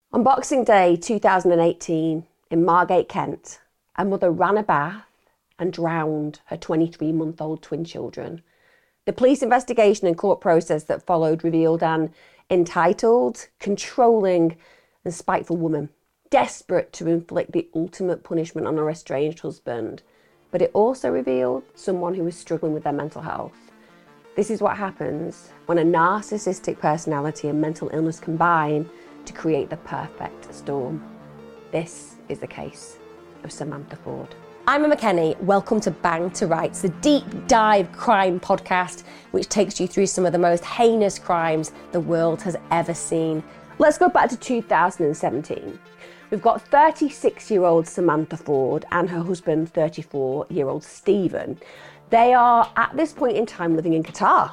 On Boxing Day 2018 in Margate, Kent, a mother ran a bath and drowned her 23-month-old twin children. The police investigation and court process that followed revealed an entitled, controlling and spiteful woman, desperate to inflict the ultimate punishment on her estranged husband. But it also revealed someone who was struggling with their mental health. This is what happens when a narcissistic personality and mental illness combine to create the perfect storm. This is the case of Samantha Ford. I'm Emma Kenny. Welcome to Bang to Rights, the deep dive crime podcast which takes you through some of the most heinous crimes the world has ever seen. Let's go back to 2017. We've got 36-year-old Samantha Ford and her husband, 34-year-old Stephen. They are, at this point in time, living in Qatar.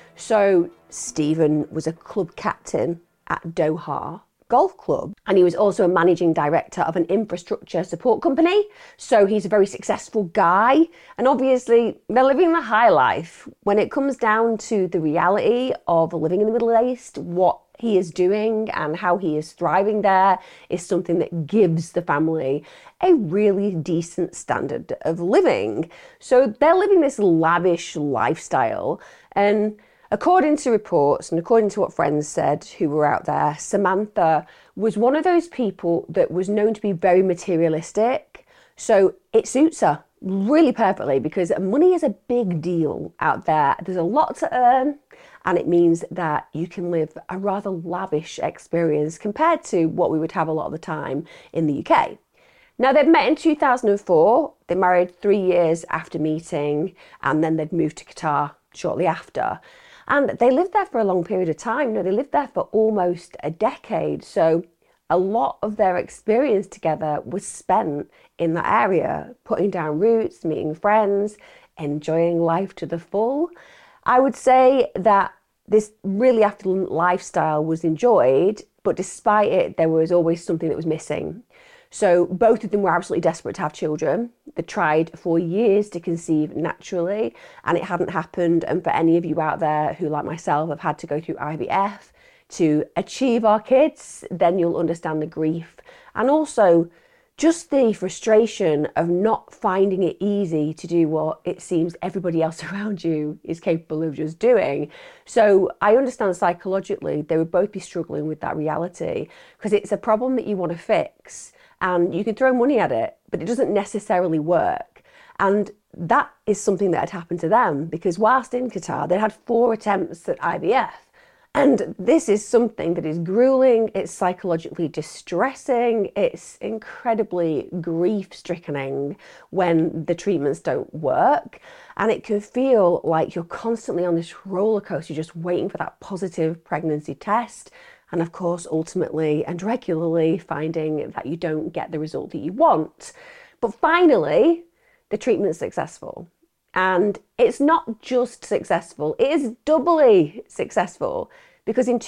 So Stephen was a club captain at Doha Golf Club, and he was also a managing director of an infrastructure support company. So he's a very successful guy, and obviously they're living the high life. When it comes down to the reality of living in the Middle East, what he is doing and how he is thriving there is something that gives the family a really decent standard of living. So they're living this lavish lifestyle, and according to reports and according to what friends said who were out there, Samantha was one of those people that was known to be very materialistic. So it suits her really perfectly because money is a big deal out there. There's a lot to earn, and it means that you can live a rather lavish experience compared to what we would have a lot of the time in the UK. Now, they've met in 2004. They married 3 years after meeting, and then they'd moved to Qatar shortly after. And they lived there for a long period of time. No, they lived there for almost a decade. So a lot of their experience together was spent in that area, putting down roots, meeting friends, enjoying life to the full. I would say that this really affluent lifestyle was enjoyed, but despite it, there was always something that was missing. So both of them were absolutely desperate to have children. They tried for years to conceive naturally, and it hadn't happened. And for any of you out there who, like myself, have had to go through IVF to achieve our kids, then you'll understand the grief and also just the frustration of not finding it easy to do what it seems everybody else around you is capable of just doing. So I understand psychologically they would both be struggling with that reality because it's a problem that you want to fix. And you can throw money at it, but it doesn't necessarily work. And that is something that had happened to them because whilst in Qatar, they had 4 attempts at IVF. And this is something that is grueling, it's psychologically distressing, it's incredibly grief-stricken when the treatments don't work. And it can feel like you're constantly on this roller coaster, just waiting for that positive pregnancy test. And of course, ultimately and regularly finding that you don't get the result that you want. But finally, the treatment's successful. And it's not just successful, it is doubly successful. Because in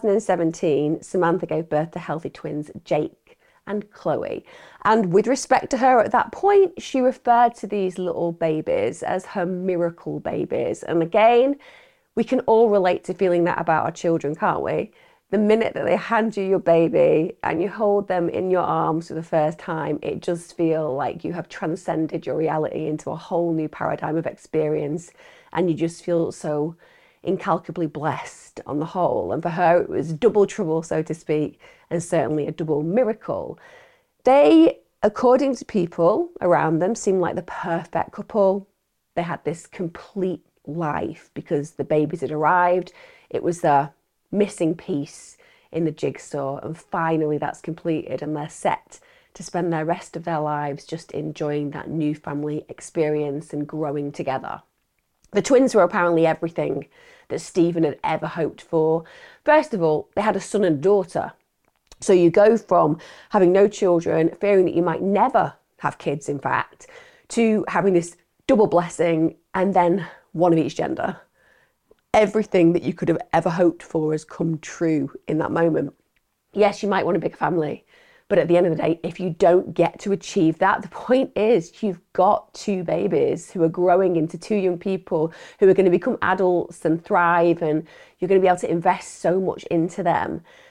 2017, Samantha gave birth to healthy twins, Jake and Chloe. And with respect to her at that point, she referred to these little babies as her miracle babies. And again, we can all relate to feeling that about our children, can't we? The minute that they hand you your baby and you hold them in your arms for the first time, it just feels like you have transcended your reality into a whole new paradigm of experience, and you just feel so incalculably blessed on the whole. And for her, it was double trouble, so to speak, and certainly a double miracle. They, according to people around them, seemed like the perfect couple. They had this complete life because the babies had arrived. It was the missing piece in the jigsaw, and finally that's completed and they're set to spend the rest of their lives just enjoying that new family experience and growing together. The twins were apparently everything that Stephen had ever hoped for. First of all, they had a son and daughter. So you go from having no children, fearing that you might never have kids, in fact, to having this double blessing and then one of each gender. Everything that you could have ever hoped for has come true in that moment. Yes, you might want a big family, but at the end of the day, if you don't get to achieve that, the point is you've got 2 babies who are growing into 2 young people who are going to become adults and thrive, and you're going to be able to invest so much into them.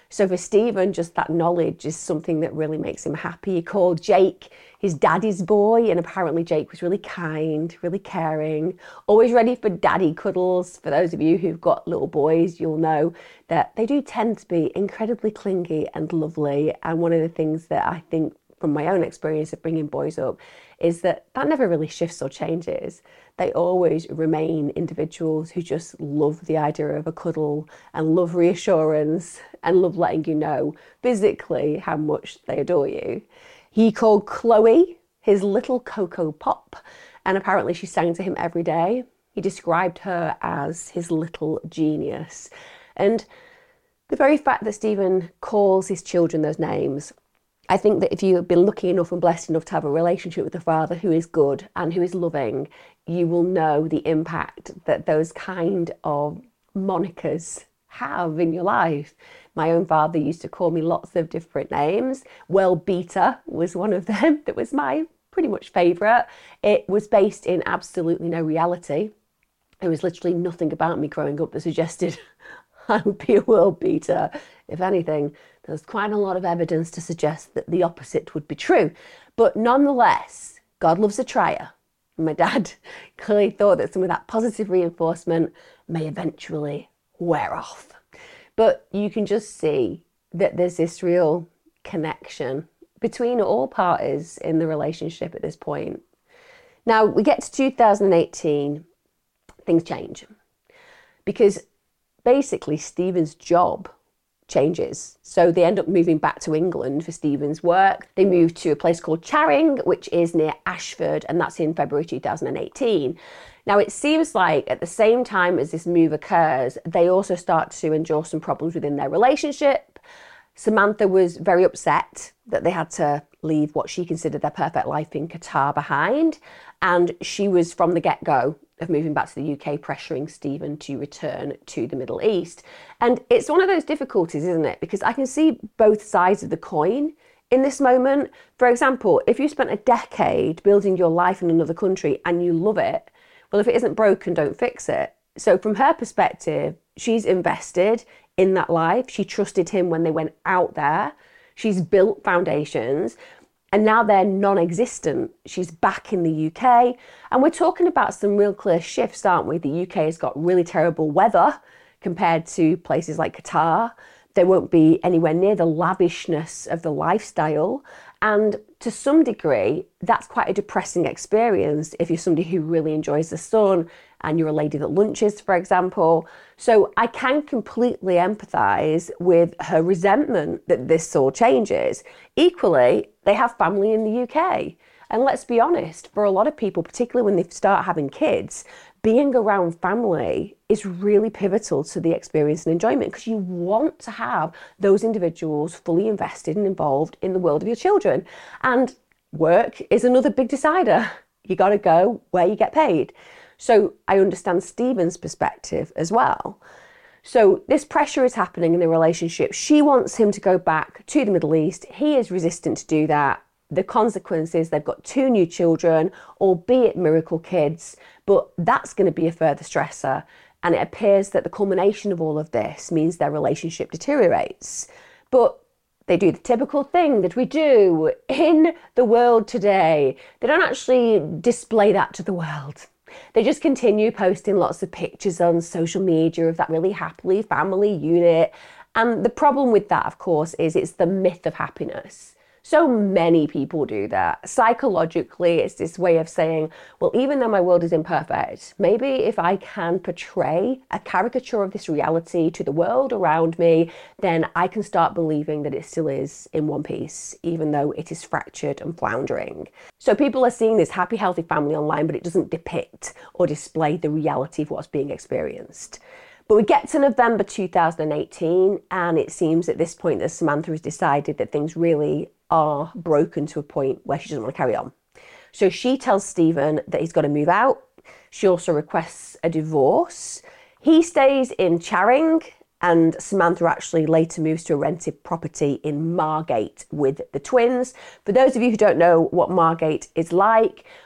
So for Stephen, just that knowledge is something that really makes him happy. He called Jake his daddy's boy, and apparently Jake was really kind, really caring, always ready for daddy cuddles. For those of you who've got little boys, you'll know that they do tend to be incredibly clingy and lovely. And one of the things that I think from my own experience of bringing boys up is that never really shifts or changes. They always remain individuals who just love the idea of a cuddle and love reassurance and love letting you know physically how much they adore you. He called Chloe his little Cocoa Pop, and apparently she sang to him every day. He described her as his little genius. And the very fact that Stephen calls his children those names, I think that if you have been lucky enough and blessed enough to have a relationship with a father who is good and who is loving, you will know the impact that those kind of monikers have in your life. My own father used to call me lots of different names. Well, Beta was one of them that was my pretty much favourite. It was based in absolutely no reality. There was literally nothing about me growing up that suggested I would be a world beater. If anything, there's quite a lot of evidence to suggest that the opposite would be true. But nonetheless, God loves a trier. My dad clearly thought that some of that positive reinforcement may eventually wear off. But you can just see that there's this real connection between all parties in the relationship at this point. Now, we get to 2018, things change. Because basically, Stephen's job changes. So they end up moving back to England for Stephen's work. They move to a place called Charing, which is near Ashford, and that's in February 2018. Now, it seems like at the same time as this move occurs, they also start to endure some problems within their relationship. Samantha was very upset that they had to leave what she considered their perfect life in Qatar behind. And she was, from the get-go of moving back to the UK, pressuring Stephen to return to the Middle East. And it's one of those difficulties, isn't it? Because I can see both sides of the coin in this moment. For example, if you spent a decade building your life in another country and you love it, well, if it isn't broken, don't fix it. So from her perspective, she's invested in that life. She trusted him when they went out there. She's built foundations, and now they're non-existent. She's back in the UK, and we're talking about some real clear shifts, aren't we? The UK has got really terrible weather compared to places like Qatar. There won't be anywhere near the lavishness of the lifestyle. And to some degree, that's quite a depressing experience if you're somebody who really enjoys the sun and you're a lady that lunches, for example. So I can completely empathise with her resentment that this all changes. Equally, they have family in the UK. And let's be honest, for a lot of people, particularly when they start having kids, being around family is really pivotal to the experience and enjoyment, because you want to have those individuals fully invested and involved in the world of your children. And work is another big decider. You got to go where you get paid. So I understand Stephen's perspective as well. So this pressure is happening in the relationship. She wants him to go back to the Middle East. He is resistant to do that. The consequence is they've got 2 new children, albeit miracle kids, but that's going to be a further stressor. And it appears that the culmination of all of this means their relationship deteriorates. But they do the typical thing that we do in the world today. They don't actually display that to the world. They just continue posting lots of pictures on social media of that really happily family unit. And the problem with that, of course, is it's the myth of happiness. So many people do that. Psychologically, it's this way of saying, well, even though my world is imperfect, maybe if I can portray a caricature of this reality to the world around me, then I can start believing that it still is in one piece, even though it is fractured and floundering. So people are seeing this happy, healthy family online, but it doesn't depict or display the reality of what's being experienced. But we get to November 2018, and it seems at this point that Samantha has decided that things really are broken to a point where she doesn't want to carry on. So she tells Stephen that he's got to move out. She also requests a divorce. He stays in Charing, and Samantha actually later moves to a rented property in Margate with the twins. For those of you who don't know what Margate is like,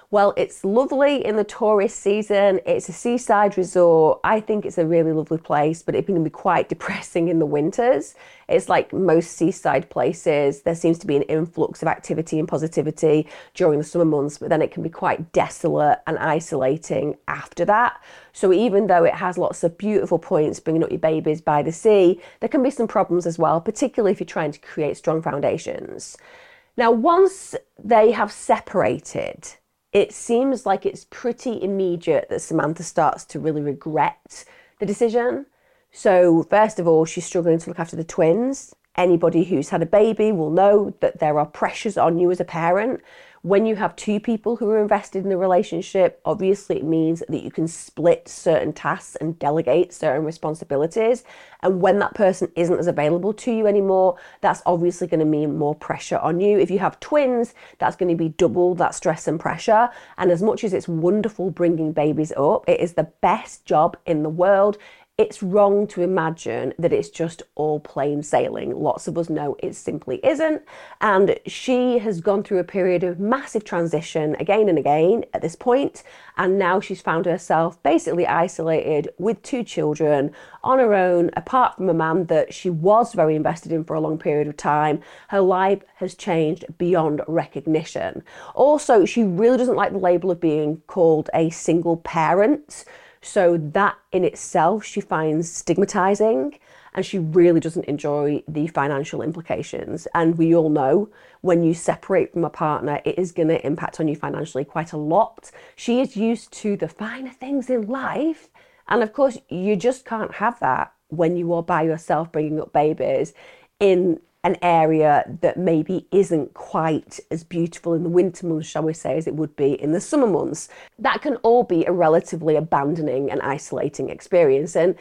Well, it's lovely in the tourist season. It's a seaside resort. I think it's a really lovely place, but it can be quite depressing in the winters. It's like most seaside places. There seems to be an influx of activity and positivity during the summer months, but then it can be quite desolate and isolating after that. So even though it has lots of beautiful points, bringing up your babies by the sea, there can be some problems as well, particularly if you're trying to create strong foundations. Now, once they have separated, it seems like it's pretty immediate that Samantha starts to really regret the decision. So first of all, she's struggling to look after the twins. Anybody who's had a baby will know that there are pressures on you as a parent. When you have two people who are invested in the relationship, obviously it means that you can split certain tasks and delegate certain responsibilities. And when that person isn't as available to you anymore, that's obviously going to mean more pressure on you. If you have twins, that's going to be double that stress and pressure. And as much as it's wonderful bringing babies up, it is the best job in the world. It's wrong to imagine that it's just all plain sailing. Lots of us know it simply isn't. And she has gone through a period of massive transition again and again at this point. And now she's found herself basically isolated with two children on her own, apart from a man that she was very invested in for a long period of time. Her life has changed beyond recognition. Also, she really doesn't like the label of being called a single parent. So that in itself she finds stigmatizing, and she really doesn't enjoy the financial implications. And we all know when you separate from a partner, it is going to impact on you financially quite a lot. She is used to the finer things in life. And of course, you just can't have that when you are by yourself bringing up babies in an area that maybe isn't quite as beautiful in the winter months, shall we say, as it would be in the summer months. That can all be a relatively abandoning and isolating experience. And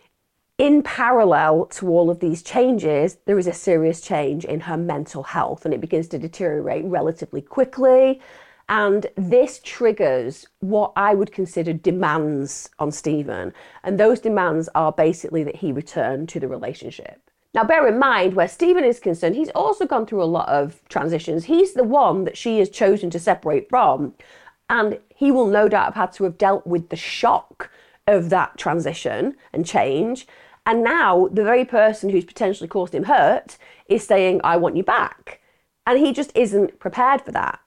in parallel to all of these changes, there is a serious change in her mental health, and it begins to deteriorate relatively quickly. And this triggers what I would consider demands on Stephen. And those demands are basically that he return to the relationship. Now, bear in mind, where Stephen is concerned, he's also gone through a lot of transitions. He's the one that she has chosen to separate from, and he will no doubt have had to have dealt with the shock of that transition and change. And now the very person who's potentially caused him hurt is saying, I want you back. And he just isn't prepared for that.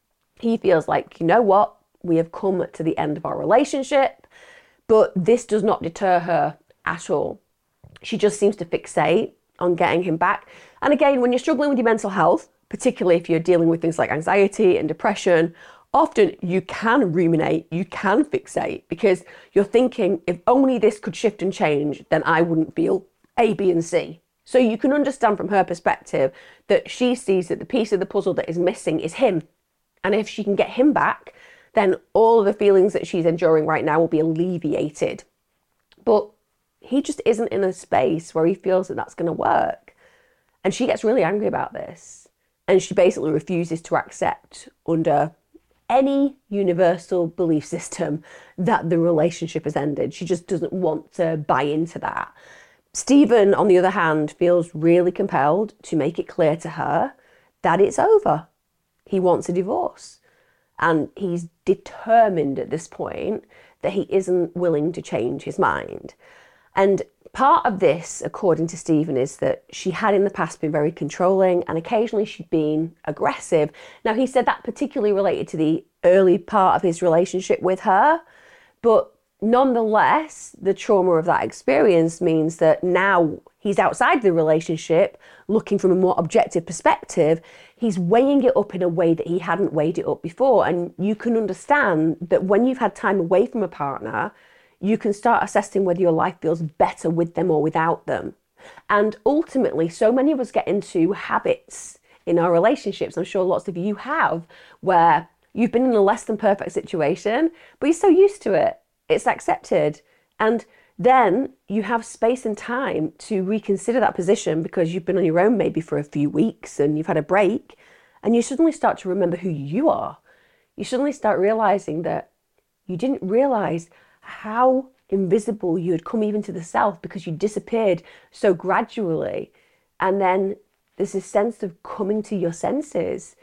He feels like, you know what, we have come to the end of our relationship, but this does not deter her at all. She just seems to fixate on getting him back. And again, when you're struggling with your mental health, particularly if you're dealing with things like anxiety and depression, often you can ruminate, you can fixate, because you're thinking, if only this could shift and change, then I wouldn't feel A, B, and C. So you can understand from her perspective that she sees that the piece of the puzzle that is missing is him. And if she can get him back, then all of the feelings that she's enduring right now will be alleviated. But he just isn't in a space where he feels that that's going to work. And she gets really angry about this. And she basically refuses to accept, under any universal belief system, that the relationship has ended. She just doesn't want to buy into that. Stephen, on the other hand, feels really compelled to make it clear to her that it's over. He wants a divorce. And he's determined at this point that he isn't willing to change his mind. And part of this, according to Stephen, is that she had in the past been very controlling, and occasionally she'd been aggressive. Now, he said that particularly related to the early part of his relationship with her, but nonetheless, the trauma of that experience means that now he's outside the relationship, looking from a more objective perspective. He's weighing it up in a way that he hadn't weighed it up before. And you can understand that when you've had time away from a partner, you can start assessing whether your life feels better with them or without them. And ultimately, so many of us get into habits in our relationships, I'm sure lots of you have, where you've been in a less than perfect situation, but you're so used to it, it's accepted. And then you have space and time to reconsider that position because you've been on your own maybe for a few weeks and you've had a break, and you suddenly start to remember who you are. You suddenly start realizing that you didn't realize how invisible you had come even to the self because you disappeared so gradually. And then there's this sense of coming to your senses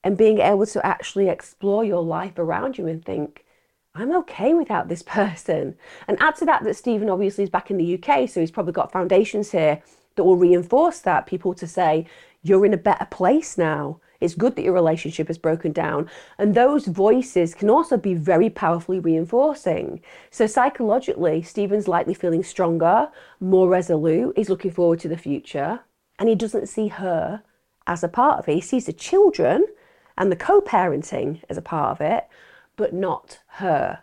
and being able to actually explore your life around you and think, I'm okay without this person. And add to that Stephen obviously is back in the UK, so he's probably got foundations here that will reinforce that. People to say, you're in a better place now. It's good that your relationship has broken down. And those voices can also be very powerfully reinforcing. So psychologically, Stephen's likely feeling stronger, more resolute. He's looking forward to the future. And he doesn't see her as a part of it. He sees the children and the co-parenting as a part of it, but not her.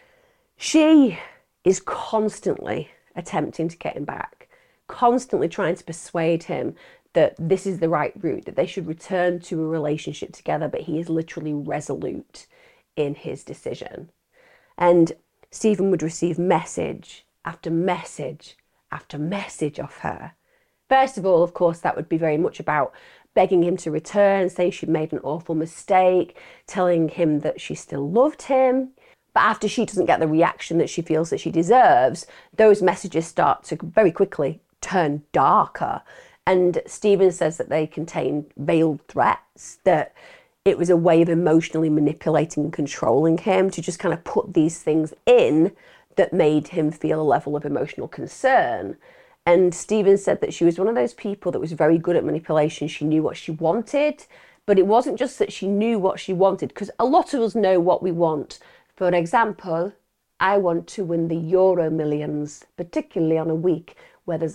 She is constantly attempting to get him back, constantly trying to persuade him that this is the right route, that they should return to a relationship together, but he is literally resolute in his decision. And Stephen would receive message after message after message of her. First of all, of course, that would be very much about begging him to return, saying she'd made an awful mistake, telling him that she still loved him. But after she doesn't get the reaction that she feels that she deserves, those messages start to very quickly turn darker. And Stephen says that they contain veiled threats, that it was a way of emotionally manipulating and controlling him to just kind of put these things in that made him feel a level of emotional concern. And Stephen said that she was one of those people that was very good at manipulation. She knew what she wanted, but it wasn't just that she knew what she wanted, because a lot of us know what we want. For example, I want to win the Euro Millions, particularly on a week where there's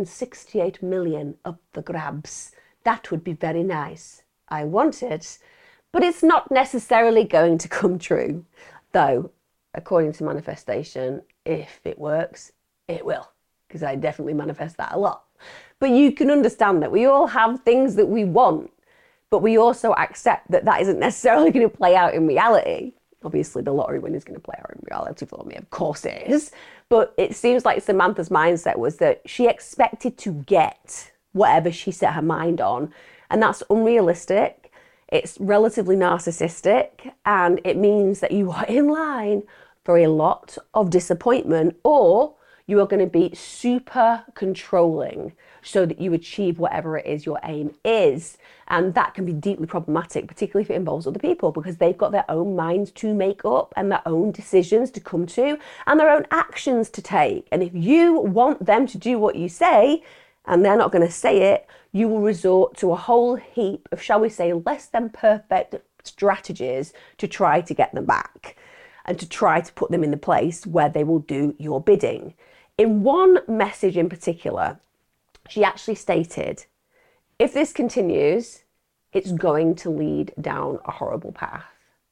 168 million up the grabs. That would be very nice. I want it, but it's not necessarily going to come true. Though, according to manifestation, if it works, it will. Because I definitely manifest that a lot. But you can understand that we all have things that we want, but we also accept that that isn't necessarily going to play out in reality. Obviously, the lottery win is going to play out in reality for me. Of course it is. But it seems like Samantha's mindset was that she expected to get whatever she set her mind on. And that's unrealistic. It's relatively narcissistic. And it means that you are in line for a lot of disappointment, or you are going to be super controlling so that you achieve whatever it is your aim is. And that can be deeply problematic, particularly if it involves other people, because they've got their own minds to make up and their own decisions to come to and their own actions to take. And if you want them to do what you say and they're not going to say it, you will resort to a whole heap of, shall we say, less than perfect strategies to try to get them back and to try to put them in the place where they will do your bidding. In one message in particular, she actually stated, if this continues, it's going to lead down a horrible path.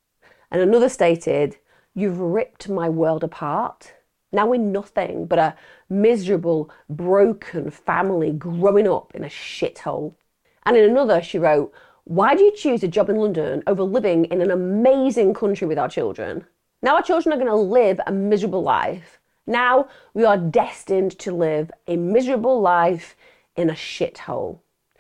And another stated, you've ripped my world apart. Now we're nothing but a miserable, broken family growing up in a shithole. And in another, she wrote, why do you choose a job in London over living in an amazing country with our children? Now our children are going to live a miserable life. Now we are destined to live a miserable life in a shithole.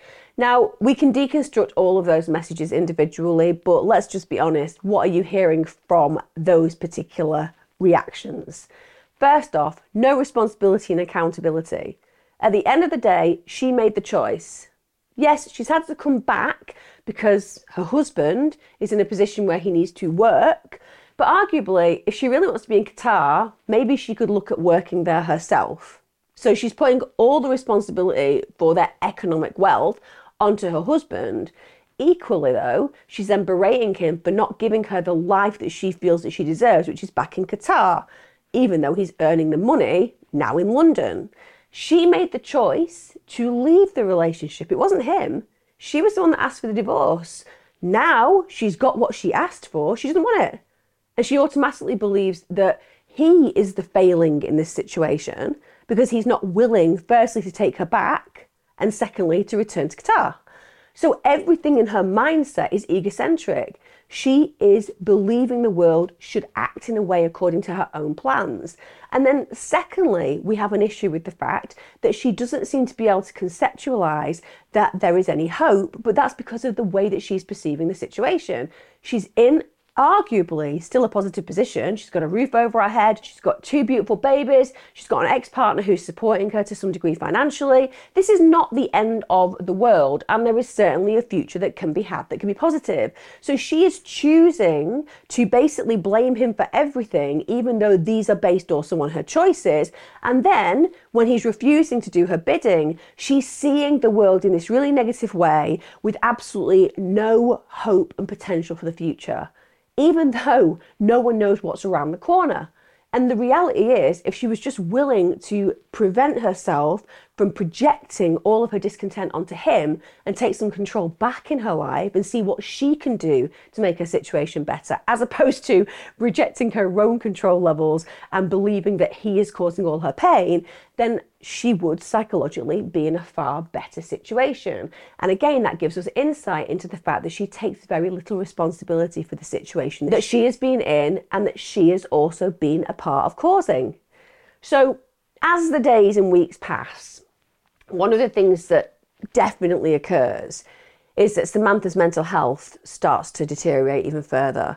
Now, we can deconstruct all of those messages individually, but let's just be honest. What are you hearing from those particular reactions? First off, no responsibility and accountability. At the end of the day, she made the choice. Yes, she's had to come back because her husband is in a position where he needs to work. But arguably, if she really wants to be in Qatar, maybe she could look at working there herself. So she's putting all the responsibility for their economic wealth onto her husband. Equally though, she's then berating him for not giving her the life that she feels that she deserves, which is back in Qatar, even though he's earning the money now in London. She made the choice to leave the relationship. It wasn't him. She was the one that asked for the divorce. Now she's got what she asked for. She doesn't want it. And she automatically believes that he is the failing in this situation because he's not willing, firstly, to take her back, and secondly, to return to Qatar. So everything in her mindset is egocentric. She is believing the world should act in a way according to her own plans. And then secondly, we have an issue with the fact that she doesn't seem to be able to conceptualize that there is any hope, but that's because of the way that she's perceiving the situation. She's in arguably still a positive position. She's got a roof over her head. She's got 2 beautiful babies. She's got an ex-partner who's supporting her to some degree financially. This is not the end of the world, and there is certainly a future that can be had that can be positive. So she is choosing to basically blame him for everything, even though these are based also on her choices. And then when he's refusing to do her bidding, she's seeing the world in this really negative way with absolutely no hope and potential for the future, even though no one knows what's around the corner. And the reality is, if she was just willing to prevent herself from projecting all of her discontent onto him and take some control back in her life and see what she can do to make her situation better, as opposed to rejecting her own control levels and believing that he is causing all her pain, then she would psychologically be in a far better situation. And again, that gives us insight into the fact that she takes very little responsibility for the situation that she has been in and that she has also been a part of causing. So as the days and weeks pass, one of the things that definitely occurs is that Samantha's mental health starts to deteriorate even further.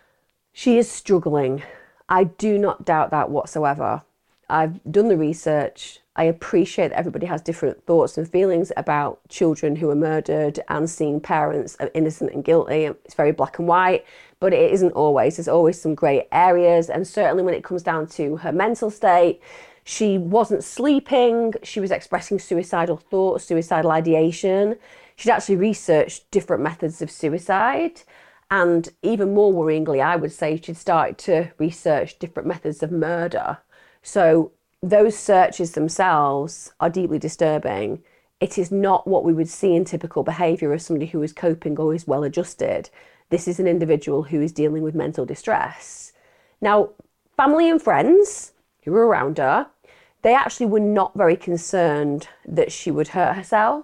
She is struggling. I do not doubt that whatsoever. I've done the research. I appreciate that everybody has different thoughts and feelings about children who are murdered and seeing parents are innocent and guilty. It's very black and white, but it isn't always. There's always some grey areas. And certainly when it comes down to her mental state, she wasn't sleeping. She was expressing suicidal thoughts, suicidal ideation. She'd actually researched different methods of suicide. And even more worryingly, I would say she'd started to research different methods of murder. So those searches themselves are deeply disturbing. It is not what we would see in typical behaviour of somebody who is coping or is well adjusted. This is an individual who is dealing with mental distress. Now, family and friends who were around her, they actually were not very concerned that she would hurt herself.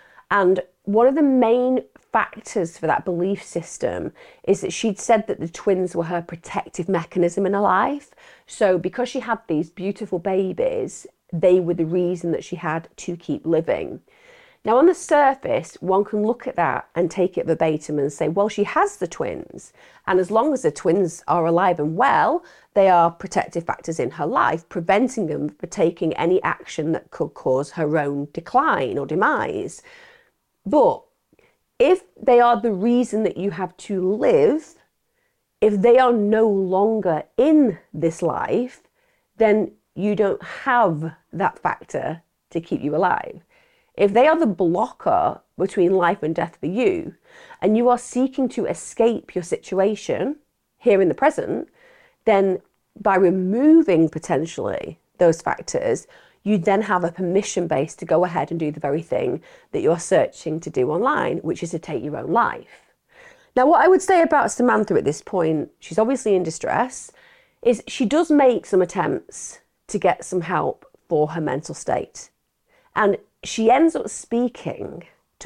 And one of the main factors for that belief system is that she'd said that the twins were her protective mechanism in her life. So because she had these beautiful babies, they were the reason that she had to keep living. Now, on the surface, one can look at that and take it verbatim and say, well, she has the twins. And as long as the twins are alive and well, they are protective factors in her life, preventing them from taking any action that could cause her own decline or demise. But if they are the reason that you have to live, if they are no longer in this life, then you don't have that factor to keep you alive. If they are the blocker between life and death for you, and you are seeking to escape your situation here in the present, then by removing potentially those factors, you then have a permission base to go ahead and do the very thing that you're searching to do online, which is to take your own life. Now, what I would say about Samantha at this point, she's obviously in distress, is she does make some attempts to get some help for her mental state. And she ends up speaking to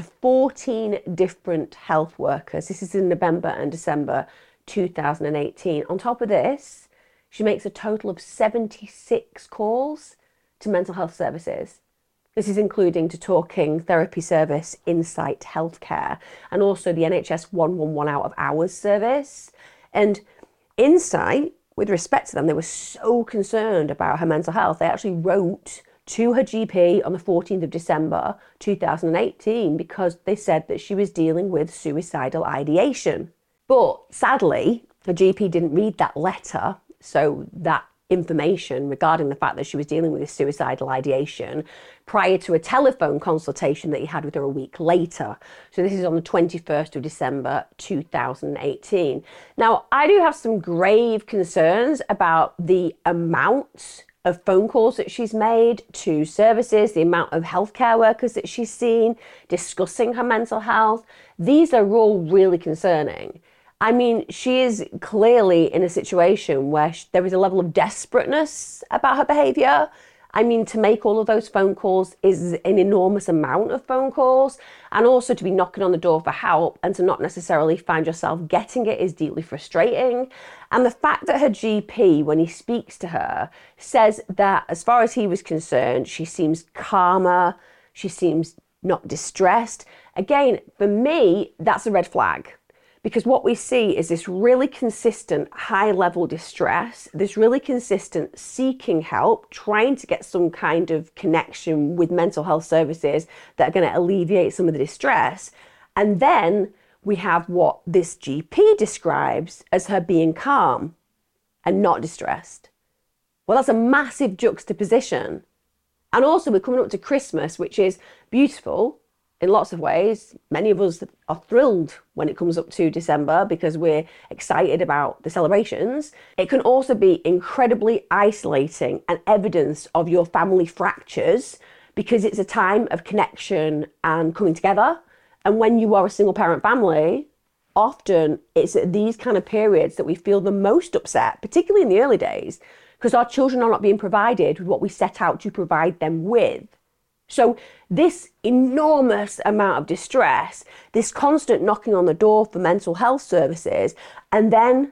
14 different health workers. This is in November and December 2018. On top of this, she makes a total of 76 calls to mental health services. This is including to Talking Therapy Service, Insight Healthcare, and also the NHS 111 out of hours service. And Insight, with respect to them, they were so concerned about her mental health. They actually wrote to her GP on the 14th of December 2018 because they said that she was dealing with suicidal ideation. But sadly, her GP didn't read that letter, so that information regarding the fact that she was dealing with this suicidal ideation prior to a telephone consultation that he had with her a week later. So this is on the 21st of December 2018. Now, I do have some grave concerns about the amount of phone calls that she's made to services, the amount of healthcare workers that she's seen discussing her mental health. These are all really concerning. I mean, she is clearly in a situation where there is a level of desperateness about her behaviour. I mean, to make all of those phone calls is an enormous amount of phone calls, and also to be knocking on the door for help and to not necessarily find yourself getting it is deeply frustrating. And the fact that her GP, when he speaks to her, says that as far as he was concerned, she seems calmer, she seems not distressed. Again, for me, that's a red flag. Because what we see is this really consistent high level distress, this really consistent seeking help, trying to get some kind of connection with mental health services that are going to alleviate some of the distress. And then we have what this GP describes as her being calm and not distressed. Well, that's a massive juxtaposition. And also we're coming up to Christmas, which is beautiful in lots of ways. Many of us are thrilled when it comes up to December because we're excited about the celebrations. It can also be incredibly isolating and evidence of your family fractures because it's a time of connection and coming together. And when you are a single parent family, often it's at these kind of periods that we feel the most upset, particularly in the early days, because our children are not being provided with what we set out to provide them with. So this enormous amount of distress, this constant knocking on the door for mental health services, and then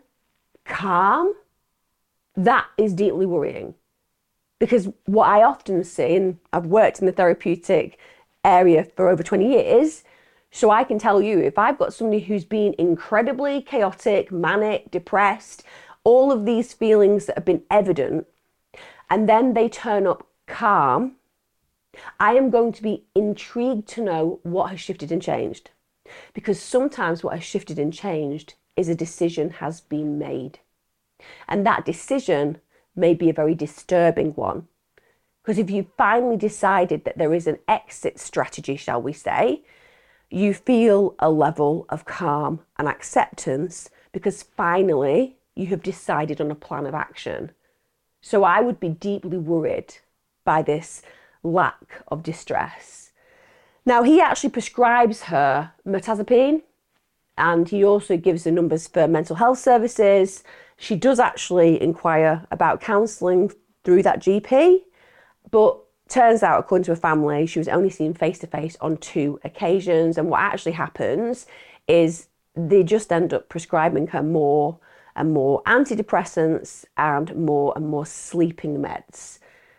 calm, that is deeply worrying. Because what I often see, and I've worked in the therapeutic area for over 20 years, so I can tell you, if I've got somebody who's been incredibly chaotic, manic, depressed, all of these feelings that have been evident, and then they turn up calm, I am going to be intrigued to know what has shifted and changed. Because sometimes what has shifted and changed is a decision has been made. And that decision may be a very disturbing one. Because if you finally decided that there is an exit strategy, shall we say, you feel a level of calm and acceptance because finally you have decided on a plan of action. So I would be deeply worried by this lack of distress. Now, he actually prescribes her mirtazapine, and he also gives the numbers for mental health services. She does actually inquire about counselling through that GP, but turns out, according to her family, she was only seen face-to-face on 2 occasions. And what actually happens is they just end up prescribing her more and more antidepressants and more sleeping meds.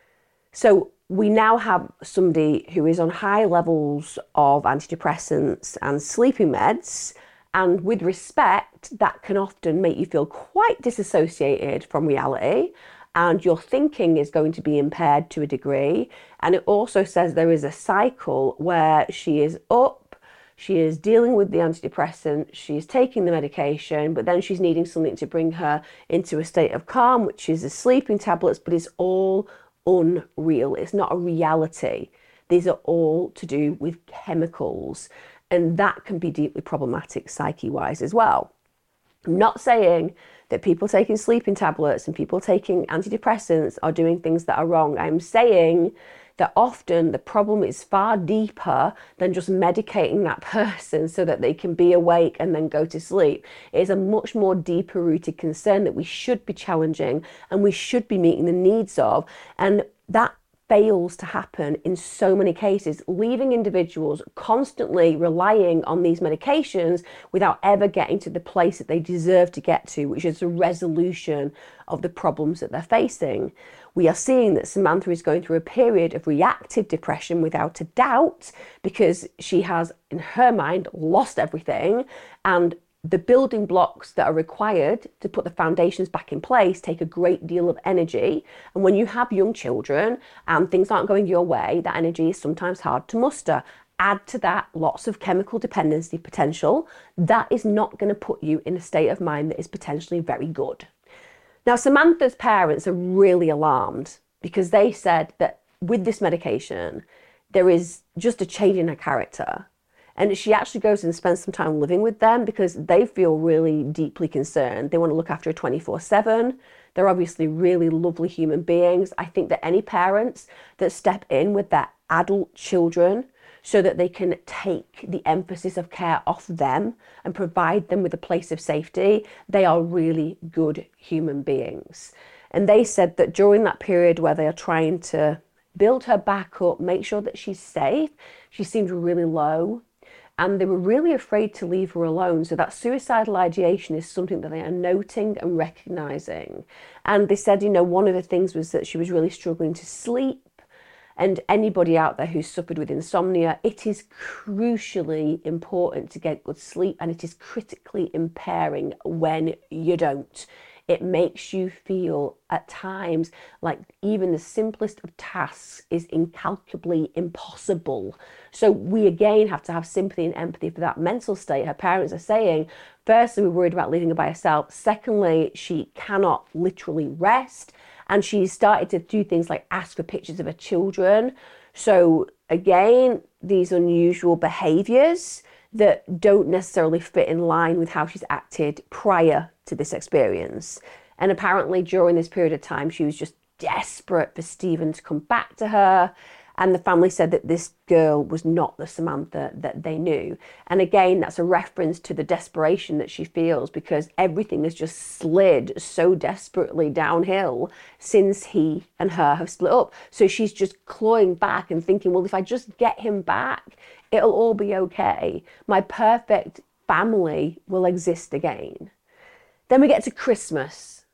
So we now have somebody who is on high levels of antidepressants and sleeping meds. And with respect, that can often make you feel quite disassociated from reality. And your thinking is going to be impaired to a degree. And it also says there is a cycle where she is up, she is dealing with the antidepressant, she's taking the medication, but then she's needing something to bring her into a state of calm, which is the sleeping tablets, but it's all unreal. It's not a reality. These are all to do with chemicals. And that can be deeply problematic psyche-wise as well. I'm not saying that people taking sleeping tablets and people taking antidepressants are doing things that are wrong. I'm saying that often the problem is far deeper than just medicating that person so that they can be awake and then go to sleep. It is a much more deeper rooted concern that we should be challenging and we should be meeting the needs of. And that fails to happen in so many cases, leaving individuals constantly relying on these medications without ever getting to the place that they deserve to get to, which is a resolution of the problems that they're facing. We are seeing that Samantha is going through a period of reactive depression without a doubt, because she has, in her mind, lost everything, and the building blocks that are required to put the foundations back in place take a great deal of energy. And when you have young children and things aren't going your way, that energy is sometimes hard to muster. Add to that lots of chemical dependency potential. That is not going to put you in a state of mind that is potentially very good. Now, Samantha's parents are really alarmed because they said that with this medication, there is just a change in her character. And she actually goes and spends some time living with them because they feel really deeply concerned. They want to look after her 24/7. They're obviously really lovely human beings. I think that any parents that step in with their adult children so that they can take the emphasis of care off them and provide them with a place of safety, they are really good human beings. And they said that during that period where they are trying to build her back up, make sure that she's safe, she seemed really low. And they were really afraid to leave her alone. So that suicidal ideation is something that they are noting and recognizing. And they said, one of the things was that she was really struggling to sleep. And anybody out there who's suffered with insomnia, it is crucially important to get good sleep, and it is critically impairing when you don't. It makes you feel at times like even the simplest of tasks is incalculably impossible. So we again have to have sympathy and empathy for that mental state. Her parents are saying, firstly, we're worried about leaving her by herself. Secondly, she cannot literally rest. And she started to do things like ask for pictures of her children. So again, these unusual behaviours that don't necessarily fit in line with how she's acted prior to this experience. And apparently during this period of time, she was just desperate for Stephen to come back to her. And the family said that this girl was not the Samantha that they knew. And again, that's a reference to the desperation that she feels, because everything has just slid so desperately downhill since he and her have split up. So she's just clawing back and thinking, well, if I just get him back, it'll all be okay. My perfect family will exist again. Then we get to Christmas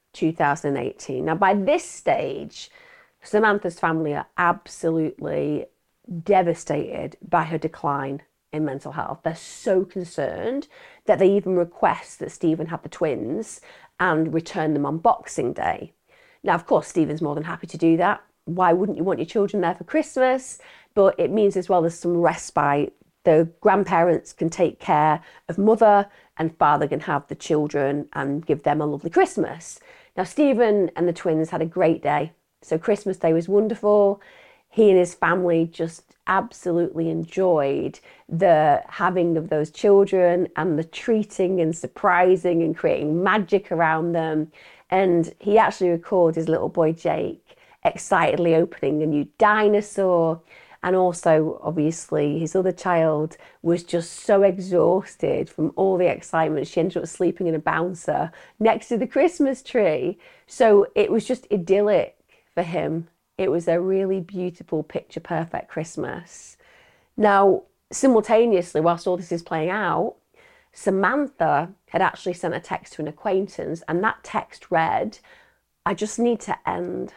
2018. Now, by this stage, Samantha's family are absolutely devastated by her decline in mental health. They're so concerned that they even request that Stephen have the twins and return them on Boxing Day. Now, of course, Stephen's more than happy to do that. Why wouldn't you want your children there for Christmas? But it means as well there's some respite. The grandparents can take care of mother, and father can have the children and give them a lovely Christmas. Now, Stephen and the twins had a great day. So Christmas Day was wonderful. He and his family just absolutely enjoyed the having of those children and the treating and surprising and creating magic around them. And he actually recorded his little boy Jake excitedly opening a new dinosaur. And also, obviously, his other child was just so exhausted from all the excitement. She ended up sleeping in a bouncer next to the Christmas tree. So it was just idyllic for him. It was a really beautiful, picture perfect Christmas. Now, simultaneously, whilst all this is playing out, Samantha had actually sent a text to an acquaintance, and that text read, "I just need to end.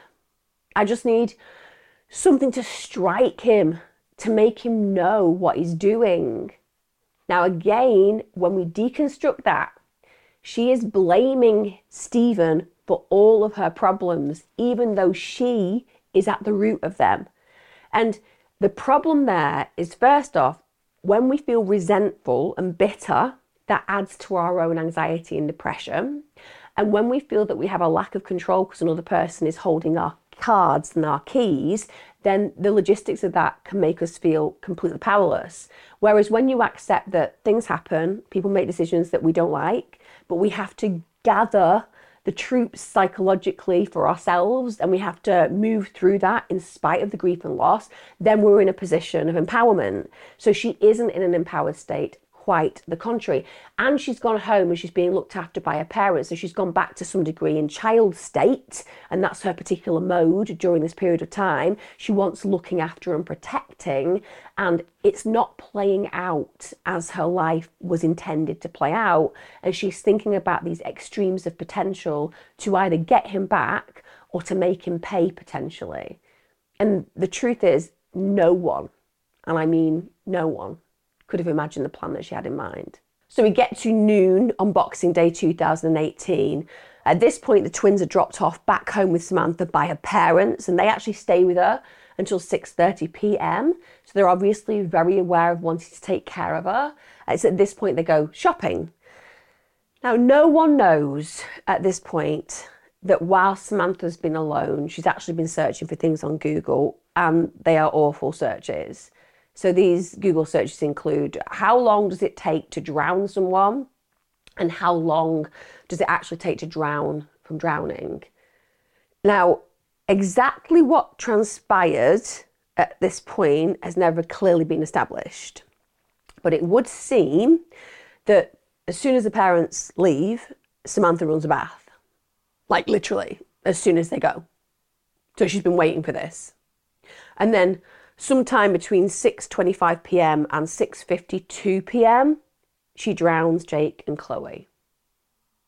I just need something to strike him, to make him know what he's doing." Now, again, when we deconstruct that, she is blaming Stephen for all of her problems, even though she is at the root of them. And the problem there is, first off, when we feel resentful and bitter, that adds to our own anxiety and depression. And when we feel that we have a lack of control because another person is holding our cards and our keys, then the logistics of that can make us feel completely powerless. Whereas when you accept that things happen, people make decisions that we don't like, but we have to gather the troops psychologically for ourselves, and we have to move through that in spite of the grief and loss, then we're in a position of empowerment. So she isn't in an empowered state, quite the contrary. And she's gone home and she's being looked after by her parents. So she's gone back to some degree in child state, and that's her particular mode during this period of time. She wants looking after and protecting, and it's not playing out as her life was intended to play out. And she's thinking about these extremes of potential to either get him back or to make him pay potentially. And the truth is, no one, and I mean no one, could have imagined the plan that she had in mind. So we get to noon on Boxing Day 2018. At this point, the twins are dropped off back home with Samantha by her parents, and they actually stay with her until 6:30 p.m. So they're obviously very aware of wanting to take care of her. It's at this point they go shopping. Now, no one knows at this point that while Samantha's been alone, she's actually been searching for things on Google, and they are awful searches. So these Google searches include how long does it take to drown someone, and how long does it actually take to drown from drowning. Now, exactly what transpired at this point has never clearly been established. But it would seem that as soon as the parents leave, Samantha runs a bath. Like literally, as soon as they go. So she's been waiting for this. And then sometime between 6:25 p.m. and 6:52 p.m, she drowns Jake and Chloe.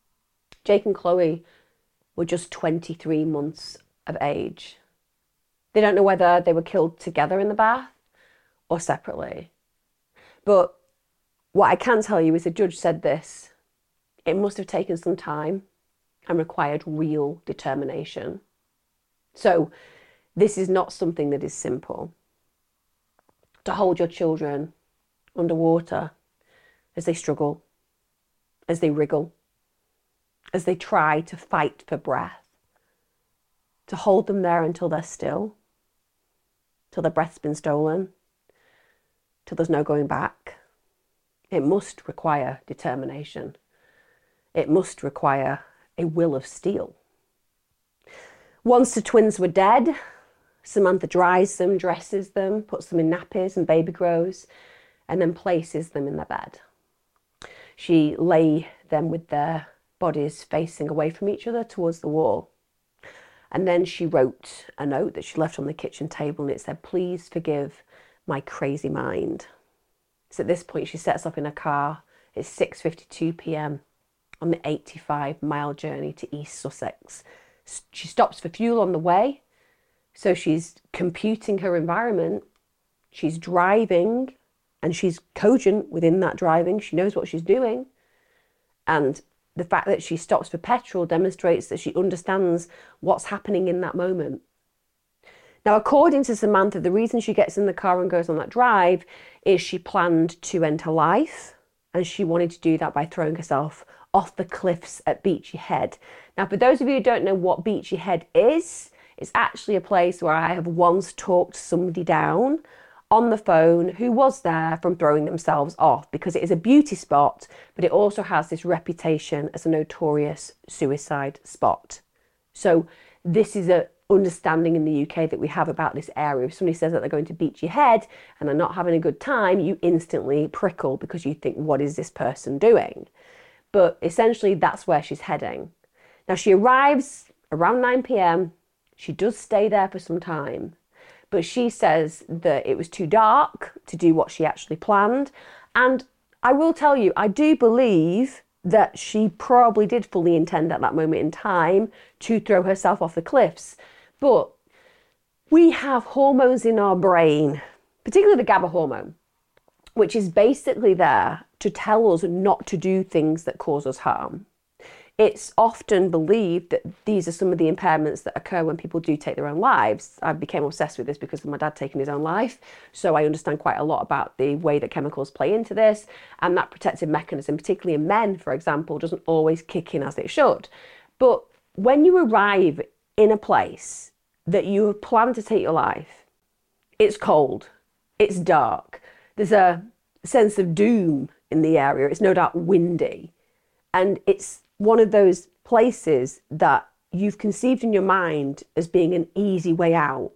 Jake and Chloe were just 23 months of age. They don't know whether they were killed together in the bath or separately. But what I can tell you is the judge said this: it must have taken some time and required real determination. So this is not something that is simple. To hold your children underwater as they struggle, as they wriggle, as they try to fight for breath, to hold them there until they're still, till their breath's been stolen, till there's no going back. It must require determination. It must require a will of steel. Once the twins were dead, Samantha dries them, dresses them, puts them in nappies and baby grows, and then places them in their bed. She lay them with their bodies facing away from each other towards the wall. And then she wrote a note that she left on the kitchen table, and it said, "Please forgive my crazy mind." So at this point she sets off in a car. It's 6:52 p.m. on the 85-mile journey to East Sussex. She stops for fuel on the way. So she's computing her environment. She's driving, and she's cogent within that driving. She knows what she's doing. And the fact that she stops for petrol demonstrates that she understands what's happening in that moment. Now, according to Samantha, the reason she gets in the car and goes on that drive is she planned to end her life, and she wanted to do that by throwing herself off the cliffs at Beachy Head. Now, for those of you who don't know what Beachy Head is, it's actually a place where I have once talked somebody down on the phone who was there from throwing themselves off, because it is a beauty spot, but it also has this reputation as a notorious suicide spot. So this is a understanding in the UK that we have about this area. If somebody says that they're going to Beachy Head and they're not having a good time, you instantly prickle because you think, what is this person doing? But essentially that's where she's heading. Now she arrives around 9 p.m. She does stay there for some time, but she says that it was too dark to do what she actually planned. And I will tell you, I do believe that she probably did fully intend at that moment in time to throw herself off the cliffs. But we have hormones in our brain, particularly the GABA hormone, which is basically there to tell us not to do things that cause us harm. It's often believed that these are some of the impairments that occur when people do take their own lives. I became obsessed with this because of my dad taking his own life. So I understand quite a lot about the way that chemicals play into this, and that protective mechanism, particularly in men, for example, doesn't always kick in as it should. But when you arrive in a place that you have planned to take your life, it's cold, it's dark, there's a sense of doom in the area, it's no doubt windy, and it's one of those places that you've conceived in your mind as being an easy way out.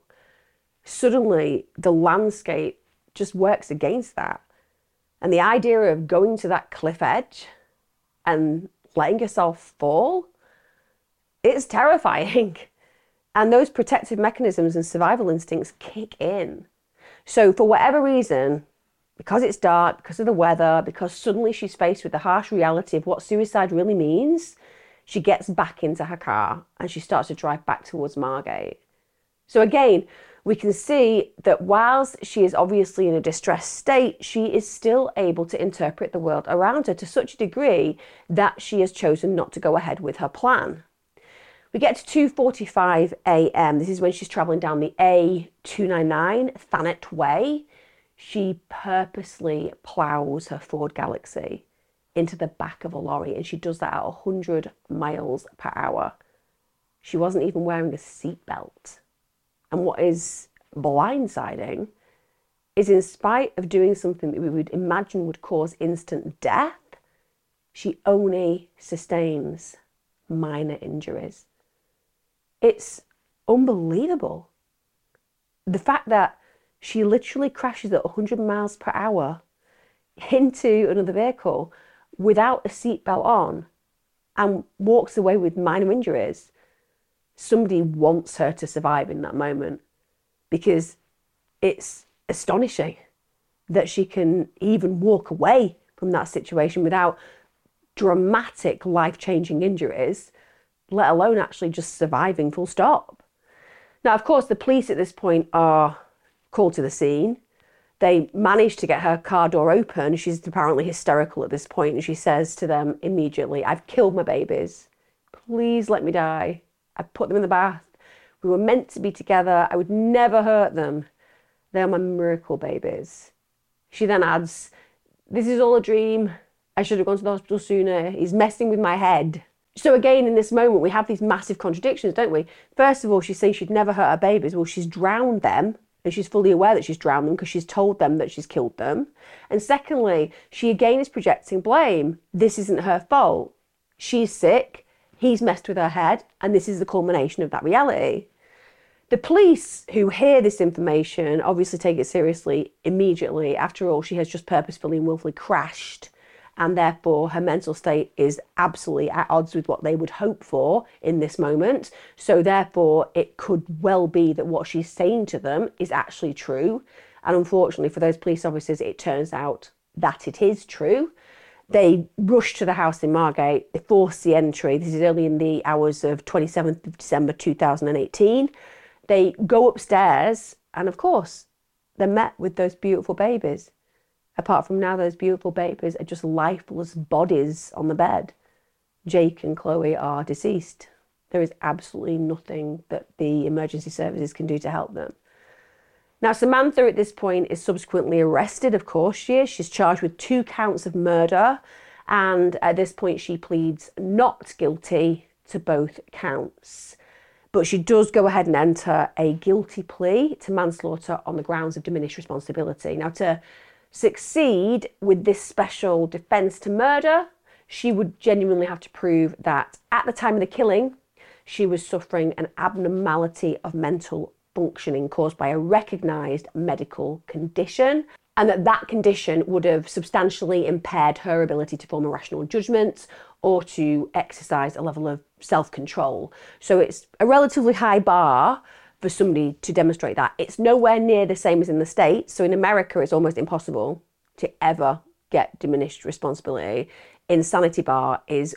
Suddenly the landscape just works against that. And the idea of going to that cliff edge and letting yourself fall, it's terrifying. And those protective mechanisms and survival instincts kick in. So for whatever reason, because it's dark, because of the weather, because suddenly she's faced with the harsh reality of what suicide really means, she gets back into her car and she starts to drive back towards Margate. So again, we can see that whilst she is obviously in a distressed state, she is still able to interpret the world around her to such a degree that she has chosen not to go ahead with her plan. We get to 2:45 a.m. This is when she's travelling down the A299 Thanet Way. She purposely ploughs her Ford Galaxy into the back of a lorry, and she does that at 100 miles per hour. She wasn't even wearing a seatbelt. And what is blindsiding is, in spite of doing something that we would imagine would cause instant death, she only sustains minor injuries. It's unbelievable. The fact that she literally crashes at 100 miles per hour into another vehicle without a seatbelt on and walks away with minor injuries. Somebody wants her to survive in that moment, because it's astonishing that she can even walk away from that situation without dramatic life-changing injuries, let alone actually just surviving full stop. Now, of course, the police at this point are called to the scene. They manage to get her car door open. She's apparently hysterical at this point, and she says to them immediately, "I've killed my babies. Please let me die. I put them in the bath. We were meant to be together. I would never hurt them. They're my miracle babies." She then adds, "This is all a dream. I should have gone to the hospital sooner. He's messing with my head." So again, in this moment, we have these massive contradictions, don't we? First of all, she's saying she'd never hurt her babies. Well, she's drowned them, and she's fully aware that she's drowned them because she's told them that she's killed them. And secondly, she again is projecting blame. This isn't her fault. She's sick, he's messed with her head, and this is the culmination of that reality. The police who hear this information obviously take it seriously immediately. After all, she has just purposefully and willfully crashed, and therefore her mental state is absolutely at odds with what they would hope for in this moment. So therefore, it could well be that what she's saying to them is actually true. And unfortunately for those police officers, it turns out that it is true. They rush to the house in Margate, they force the entry. This is early in the hours of 27th of December 2018. They go upstairs, and of course, they're met with those beautiful babies. Apart from now, those beautiful babies are just lifeless bodies on the bed. Jake and Chloe are deceased. There is absolutely nothing that the emergency services can do to help them. Now, Samantha at this point is subsequently arrested, of course she is. She's charged with 2 counts of murder, and at this point she pleads not guilty to both counts. But she does go ahead and enter a guilty plea to manslaughter on the grounds of diminished responsibility. Now, to succeed with this special defence to murder, she would genuinely have to prove that at the time of the killing, she was suffering an abnormality of mental functioning caused by a recognised medical condition, and that condition would have substantially impaired her ability to form a rational judgment or to exercise a level of self-control. So it's a relatively high bar for somebody to demonstrate that. It's nowhere near the same as in the States. So in America, it's almost impossible to ever get diminished responsibility. Insanity bar is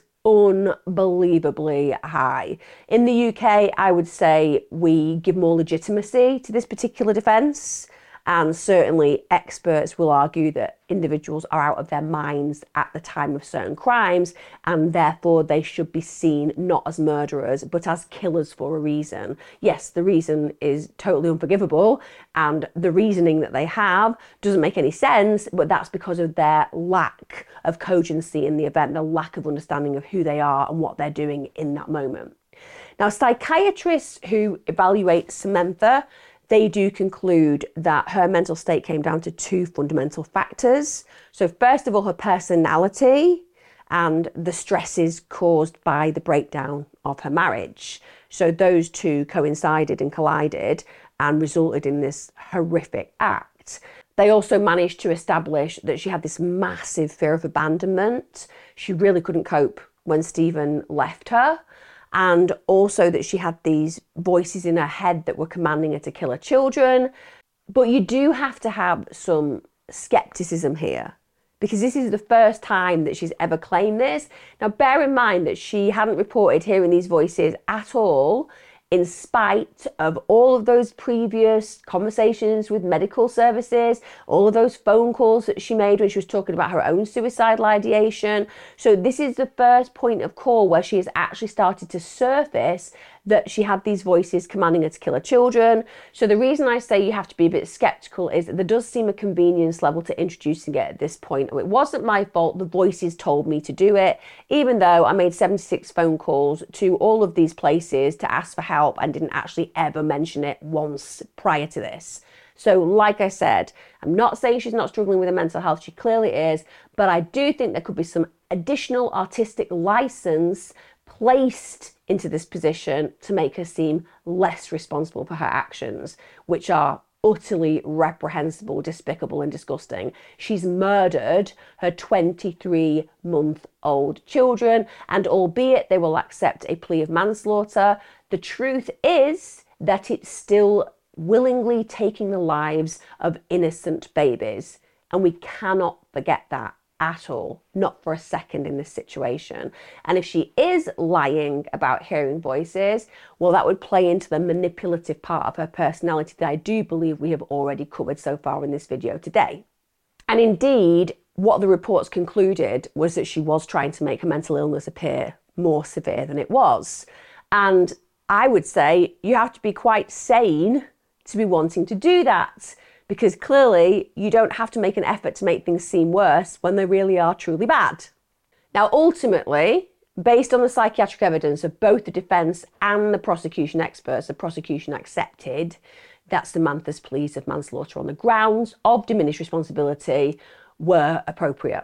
unbelievably high. In the UK, I would say we give more legitimacy to this particular defence. And certainly experts will argue that individuals are out of their minds at the time of certain crimes, and therefore they should be seen not as murderers, but as killers for a reason. Yes, the reason is totally unforgivable, and the reasoning that they have doesn't make any sense, but that's because of their lack of cogency in the event, the lack of understanding of who they are and what they're doing in that moment. Now, psychiatrists who evaluate Samantha, they do conclude that her mental state came down to 2 fundamental factors. So first of all, her personality and the stresses caused by the breakdown of her marriage. So those 2 coincided and collided and resulted in this horrific act. They also managed to establish that she had this massive fear of abandonment. She really couldn't cope when Stephen left her. And also that she had these voices in her head that were commanding her to kill her children. But you do have to have some skepticism here, because this is the first time that she's ever claimed this. Now, bear in mind that she hadn't reported hearing these voices at all, in spite of all of those previous conversations with medical services, all of those phone calls that she made when she was talking about her own suicidal ideation. So this is the first point of call where she has actually started to surface that she had these voices commanding her to kill her children. So the reason I say you have to be a bit skeptical is that there does seem a convenience level to introducing it at this point. It wasn't my fault, the voices told me to do it, even though I made 76 phone calls to all of these places to ask for help and didn't actually ever mention it once prior to this. So like I said, I'm not saying she's not struggling with her mental health, she clearly is, but I do think there could be some additional artistic license placed into this position to make her seem less responsible for her actions, which are utterly reprehensible, despicable and disgusting. She's murdered her 23-month-old children, and albeit they will accept a plea of manslaughter, the truth is that it's still willingly taking the lives of innocent babies, and we cannot forget that at all, not for a second in this situation. And if she is lying about hearing voices, well, that would play into the manipulative part of her personality that I do believe we have already covered so far in this video today. And indeed, what the reports concluded was that she was trying to make her mental illness appear more severe than it was. And I would say you have to be quite sane to be wanting to do that, because clearly you don't have to make an effort to make things seem worse when they really are truly bad. Now, ultimately, based on the psychiatric evidence of both the defence and the prosecution experts, the prosecution accepted that Samantha's pleas of manslaughter on the grounds of diminished responsibility were appropriate.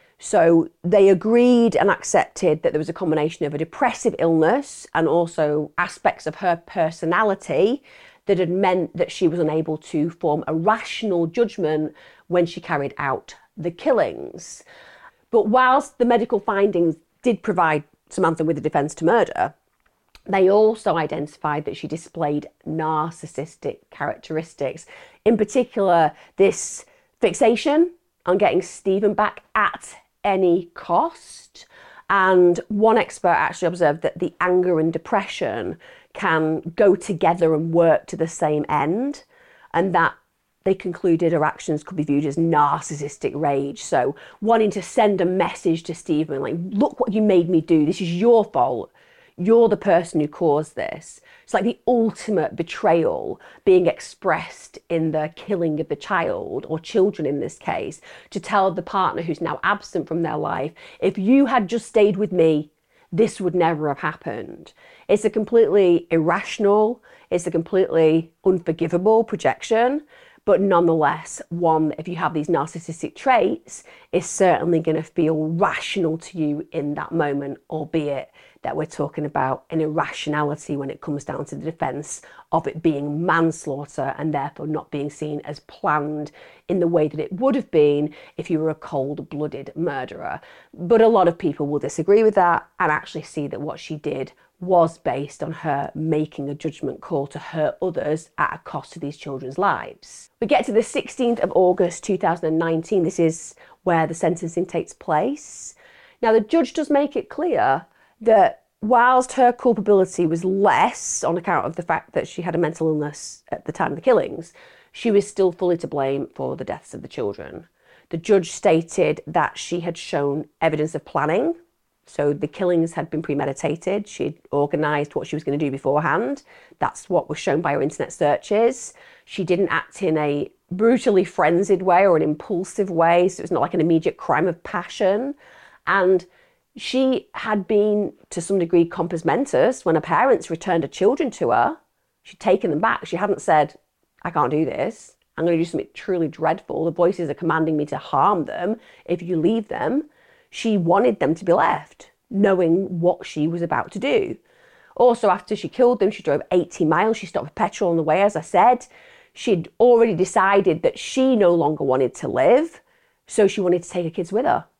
So they agreed and accepted that there was a combination of a depressive illness and also aspects of her personality that had meant that she was unable to form a rational judgment when she carried out the killings. But whilst the medical findings did provide Samantha with a defence to murder, they also identified that she displayed narcissistic characteristics. In particular, this fixation on getting Stephen back at any cost. And one expert actually observed that the anger and depression can go together and work to the same end, and that they concluded her actions could be viewed as narcissistic rage. So wanting to send a message to Stephen, like, look what you made me do, this is your fault. You're the person who caused this. It's like the ultimate betrayal being expressed in the killing of the child, or children in this case, to tell the partner who's now absent from their life, if you had just stayed with me, this would never have happened. It's a completely irrational, it's a completely unforgivable projection, but nonetheless, one, if you have these narcissistic traits, is certainly going to feel rational to you in that moment, albeit that we're talking about an irrationality when it comes down to the defence of it being manslaughter and therefore not being seen as planned in the way that it would have been if you were a cold-blooded murderer. But a lot of people will disagree with that and actually see that what she did was based on her making a judgment call to hurt others at a cost to these children's lives. We get to the 16th of August 2019. This is where the sentencing takes place. Now, the judge does make it clear that whilst her culpability was less on account of the fact that she had a mental illness at the time of the killings, she was still fully to blame for the deaths of the children. The judge stated that she had shown evidence of planning. So the killings had been premeditated. She'd organised what she was going to do beforehand. That's what was shown by her internet searches. She didn't act in a brutally frenzied way or an impulsive way, so it's not like an immediate crime of passion. And she had been, to some degree, compos mentis when her parents returned her children to her. She'd taken them back. She hadn't said, I can't do this. I'm going to do something truly dreadful. The voices are commanding me to harm them if you leave them. She wanted them to be left, knowing what she was about to do. Also, after she killed them, she drove 80 miles. She stopped for petrol on the way, as I said. She'd already decided that she no longer wanted to live, so she wanted to take her kids with her.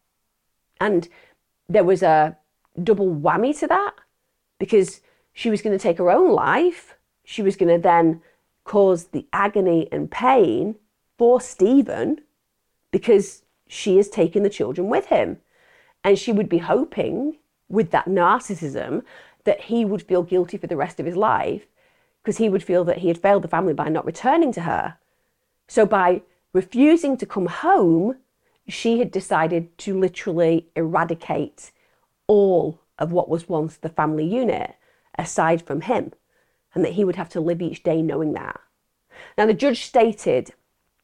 And there was a double whammy to that, because she was going to take her own life. She was going to then cause the agony and pain for Stephen because she is taking the children with him. And she would be hoping, with that narcissism, that he would feel guilty for the rest of his life because he would feel that he had failed the family by not returning to her. So by refusing to come home, she had decided to literally eradicate all of what was once the family unit, aside from him, and that he would have to live each day knowing that. Now, the judge stated,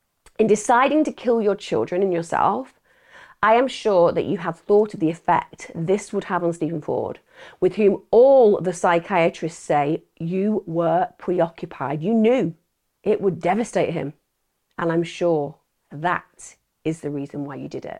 in deciding to kill your children and yourself, I am sure that you have thought of the effect this would have on Stephen Ford, with whom all the psychiatrists say you were preoccupied. You knew it would devastate him. And I'm sure that is the reason why you did it.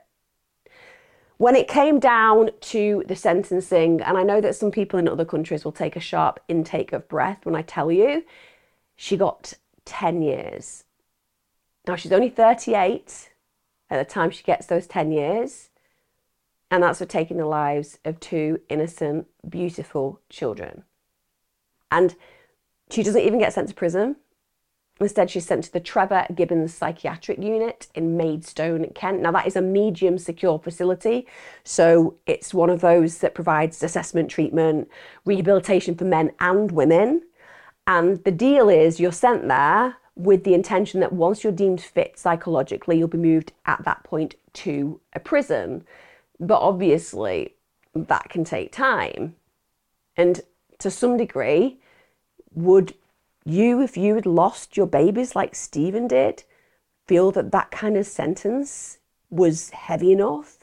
When it came down to the sentencing, and I know that some people in other countries will take a sharp intake of breath when I tell you, she got 10 years. Now, she's only 38 at the time she gets those 10 years, and that's for taking the lives of two innocent, beautiful children. And she doesn't even get sent to prison. Instead, she's sent to the Trevor Gibbons Psychiatric Unit in Maidstone, Kent. Now, that is a medium secure facility. So it's one of those that provides assessment, treatment, rehabilitation for men and women. And the deal is you're sent there with the intention that once you're deemed fit psychologically, you'll be moved at that point to a prison. But obviously, that can take time. And to some degree, would you, if you had lost your babies like Stephen did, feel that that kind of sentence was heavy enough?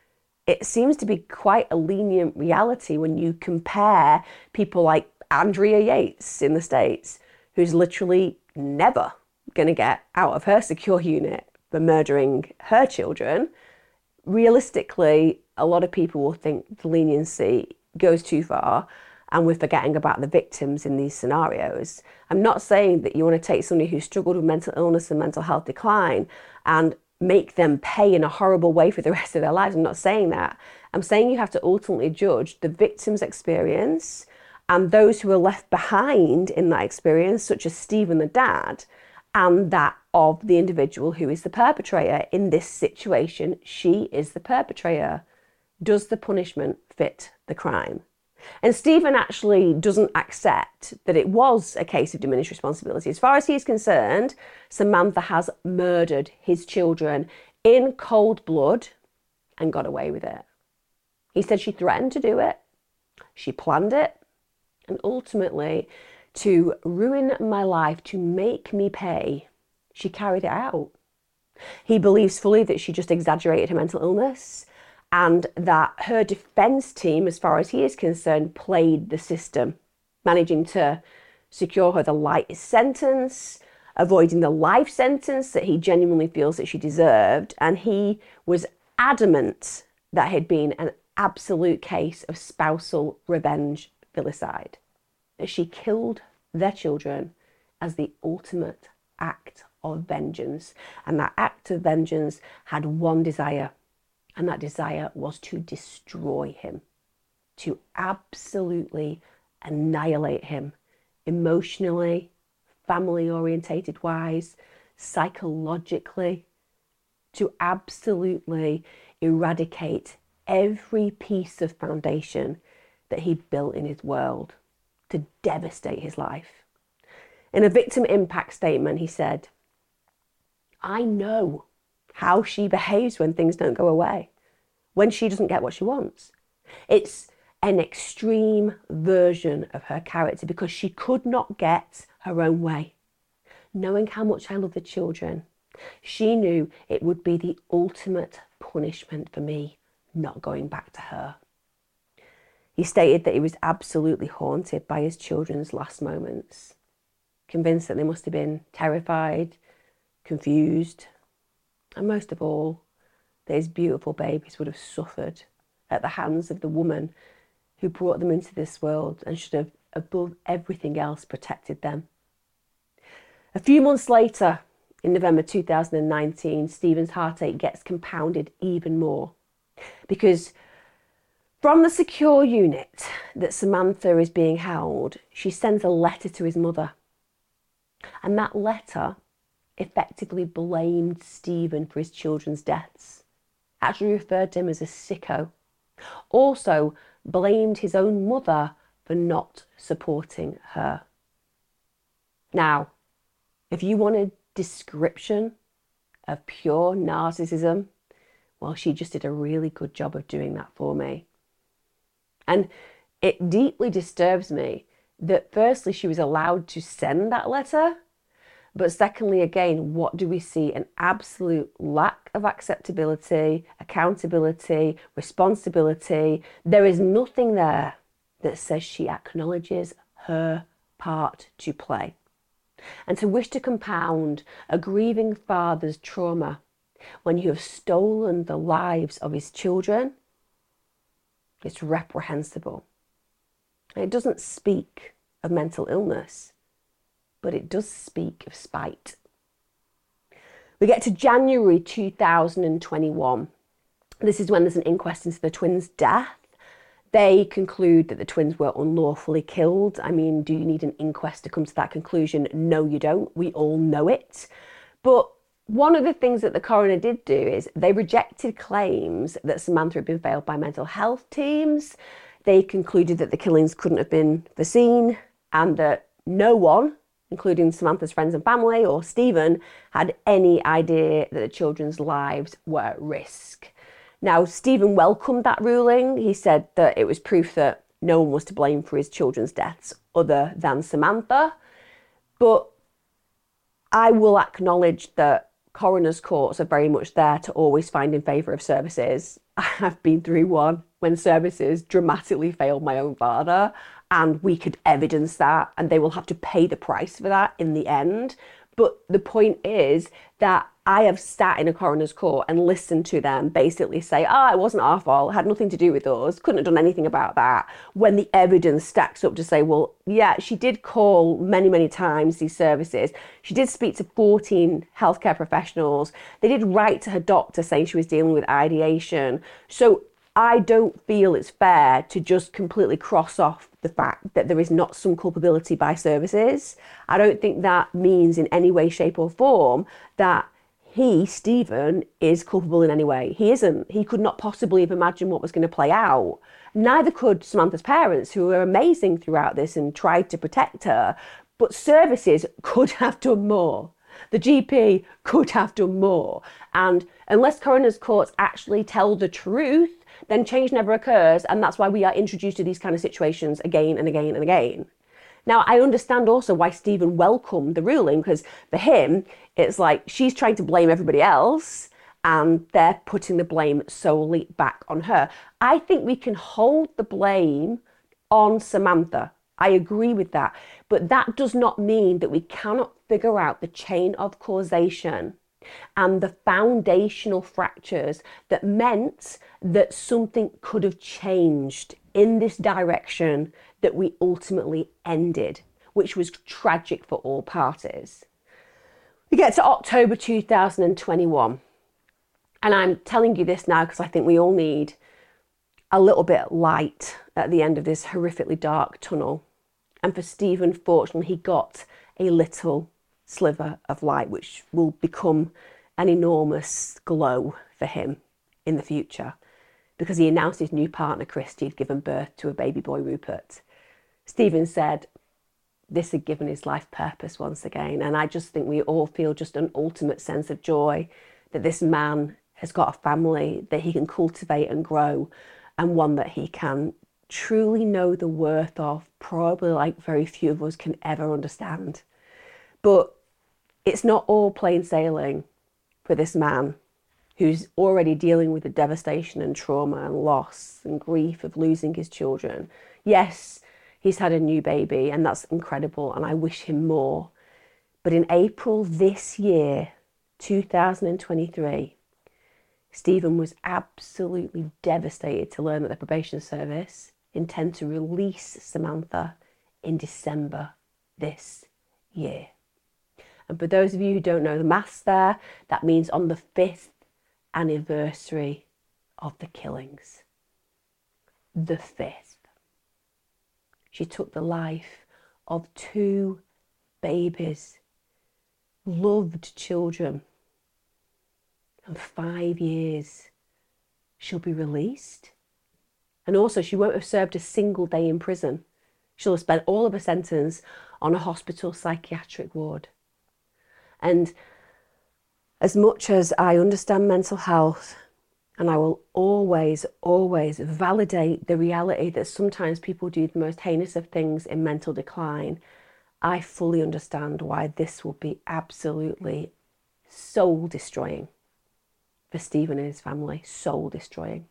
It seems to be quite a lenient reality when you compare people like Andrea Yates in the States, who's literally never going to get out of her secure unit for murdering her children. Realistically, a lot of people will think the leniency goes too far, and we're forgetting about the victims in these scenarios. I'm not saying that you want to take somebody who's struggled with mental illness and mental health decline and make them pay in a horrible way for the rest of their lives. I'm not saying that. I'm saying you have to ultimately judge the victim's experience and those who are left behind in that experience, such as Stephen the dad, and that of the individual who is the perpetrator. In this situation, she is the perpetrator. Does the punishment fit the crime? And Stephen actually doesn't accept that it was a case of diminished responsibility. As far as he's concerned, Samantha has murdered his children in cold blood and got away with it. He said she threatened to do it, she planned it, and ultimately, to ruin my life, to make me pay, she carried it out. He believes fully that she just exaggerated her mental illness, and that her defence team, as far as he is concerned, played the system, managing to secure her the lightest sentence, avoiding the life sentence that he genuinely feels that she deserved. And he was adamant that it had been an absolute case of spousal revenge filicide, that she killed their children as the ultimate act of vengeance. And that act of vengeance had one desire, and that desire was to destroy him, to absolutely annihilate him, emotionally, family-orientated wise, psychologically, to absolutely eradicate every piece of foundation that he built in his world, to devastate his life. In a victim impact statement, he said, "I know how she behaves when things don't go away, when she doesn't get what she wants. It's an extreme version of her character because she could not get her own way. Knowing how much I love the children, she knew it would be the ultimate punishment for me not going back to her." He stated that he was absolutely haunted by his children's last moments, convinced that they must have been terrified, confused, and most of all, that his beautiful babies would have suffered at the hands of the woman who brought them into this world and should have, above everything else, protected them. A few months later, in November 2019, Stephen's heartache gets compounded even more, because from the secure unit that Samantha is being held, she sends a letter to his mother. And that letter effectively blamed Stephen for his children's deaths, actually referred to him as a sicko, also blamed his own mother for not supporting her. Now, if you want a description of pure narcissism, well, she just did a really good job of doing that for me. And it deeply disturbs me that firstly, she was allowed to send that letter, but secondly, again, what do we see? An absolute lack of acceptability, accountability, responsibility. There is nothing there that says she acknowledges her part to play. And to wish to compound a grieving father's trauma when you have stolen the lives of his children, it's reprehensible. It doesn't speak of mental illness, but it does speak of spite. We get to January 2021. This is when there's an inquest into the twins' death. They conclude that the twins were unlawfully killed. I mean, do you need an inquest to come to that conclusion? No, you don't. We all know it. But one of the things that the coroner did do is they rejected claims that Samantha had been failed by mental health teams. They concluded that the killings couldn't have been foreseen and that no one, including Samantha's friends and family or Stephen, had any idea that the children's lives were at risk. Now, Stephen welcomed that ruling. He said that it was proof that no one was to blame for his children's deaths other than Samantha. But I will acknowledge that coroner's courts are very much there to always find in favour of services. I have been through one when services dramatically failed my own father, and we could evidence that, and they will have to pay the price for that in the end. But the point is that I have sat in a coroner's court and listened to them basically say, it wasn't our fault, had nothing to do with us, couldn't have done anything about that, when the evidence stacks up to say, well, yeah, she did call many, many times these services. She did speak to 14 healthcare professionals. They did write to her doctor saying she was dealing with ideation. So I don't feel it's fair to just completely cross off the fact that there is not some culpability by services. I don't think that means in any way, shape or form that he, Stephen, is culpable in any way. He isn't. He could not possibly have imagined what was going to play out. Neither could Samantha's parents, who were amazing throughout this and tried to protect her. But services could have done more. The GP could have done more. And unless coroner's courts actually tell the truth, then change never occurs. And that's why we are introduced to these kind of situations again and again and again. Now, I understand also why Stephen welcomed the ruling, because for him, it's like she's trying to blame everybody else and they're putting the blame solely back on her. I think we can hold the blame on Samantha. I agree with that. But that does not mean that we cannot figure out the chain of causation and the foundational fractures that meant that something could have changed in this direction that we ultimately ended, which was tragic for all parties. We get to October 2021, and I'm telling you this now because I think we all need a little bit light at the end of this horrifically dark tunnel. And for Stephen, fortunately, he got a little sliver of light, which will become an enormous glow for him in the future, because he announced his new partner, Christy, had given birth to a baby boy, Rupert. Stephen said this had given his life purpose once again. And I just think we all feel just an ultimate sense of joy that this man has got a family that he can cultivate and grow, and one that he can truly know the worth of, probably like very few of us can ever understand. But it's not all plain sailing for this man who's already dealing with the devastation and trauma and loss and grief of losing his children. Yes, he's had a new baby, and that's incredible, and I wish him more. But in April this year, 2023, Stephen was absolutely devastated to learn that the probation service intend to release Samantha in December this year. And for those of you who don't know the maths there, that means on the 5th anniversary of the killings. The 5th. She took the life of 2 babies, loved children. And 5 years she'll be released. And also she won't have served a single day in prison. She'll have spent all of her sentence on a hospital psychiatric ward. And as much as I understand mental health, and I will always, always validate the reality that sometimes people do the most heinous of things in mental decline, I fully understand why this will be absolutely soul destroying for Stephen and his family, soul destroying.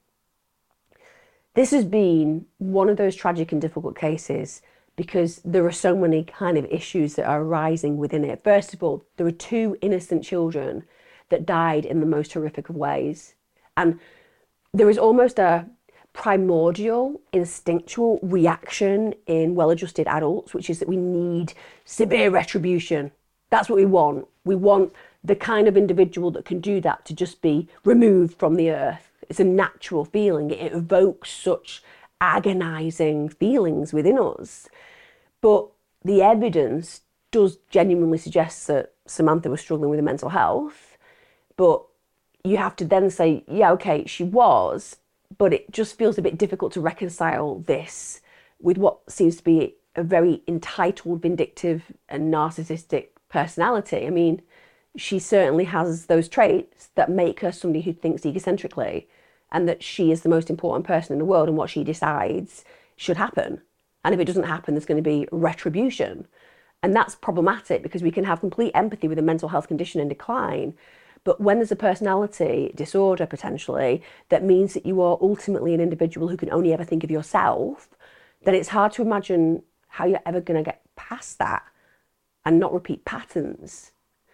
This has been one of those tragic and difficult cases because there are so many kind of issues that are arising within it. First of all, there are 2 innocent children that died in the most horrific of ways. And there is almost a primordial, instinctual reaction in well-adjusted adults, which is that we need severe retribution. That's what we want. We want the kind of individual that can do that to just be removed from the earth. It's a natural feeling. It evokes such agonizing feelings within us. But the evidence does genuinely suggest that Samantha was struggling with her mental health. But you have to then say, yeah, okay, she was, but it just feels a bit difficult to reconcile this with what seems to be a very entitled, vindictive, and narcissistic personality. I mean, she certainly has those traits that make her somebody who thinks egocentrically, and that she is the most important person in the world, and what she decides should happen. And if it doesn't happen, there's going to be retribution. And that's problematic, because we can have complete empathy with a mental health condition in decline. But when there's a personality disorder potentially that means that you are ultimately an individual who can only ever think of yourself, then it's hard to imagine how you're ever going to get past that and not repeat patterns.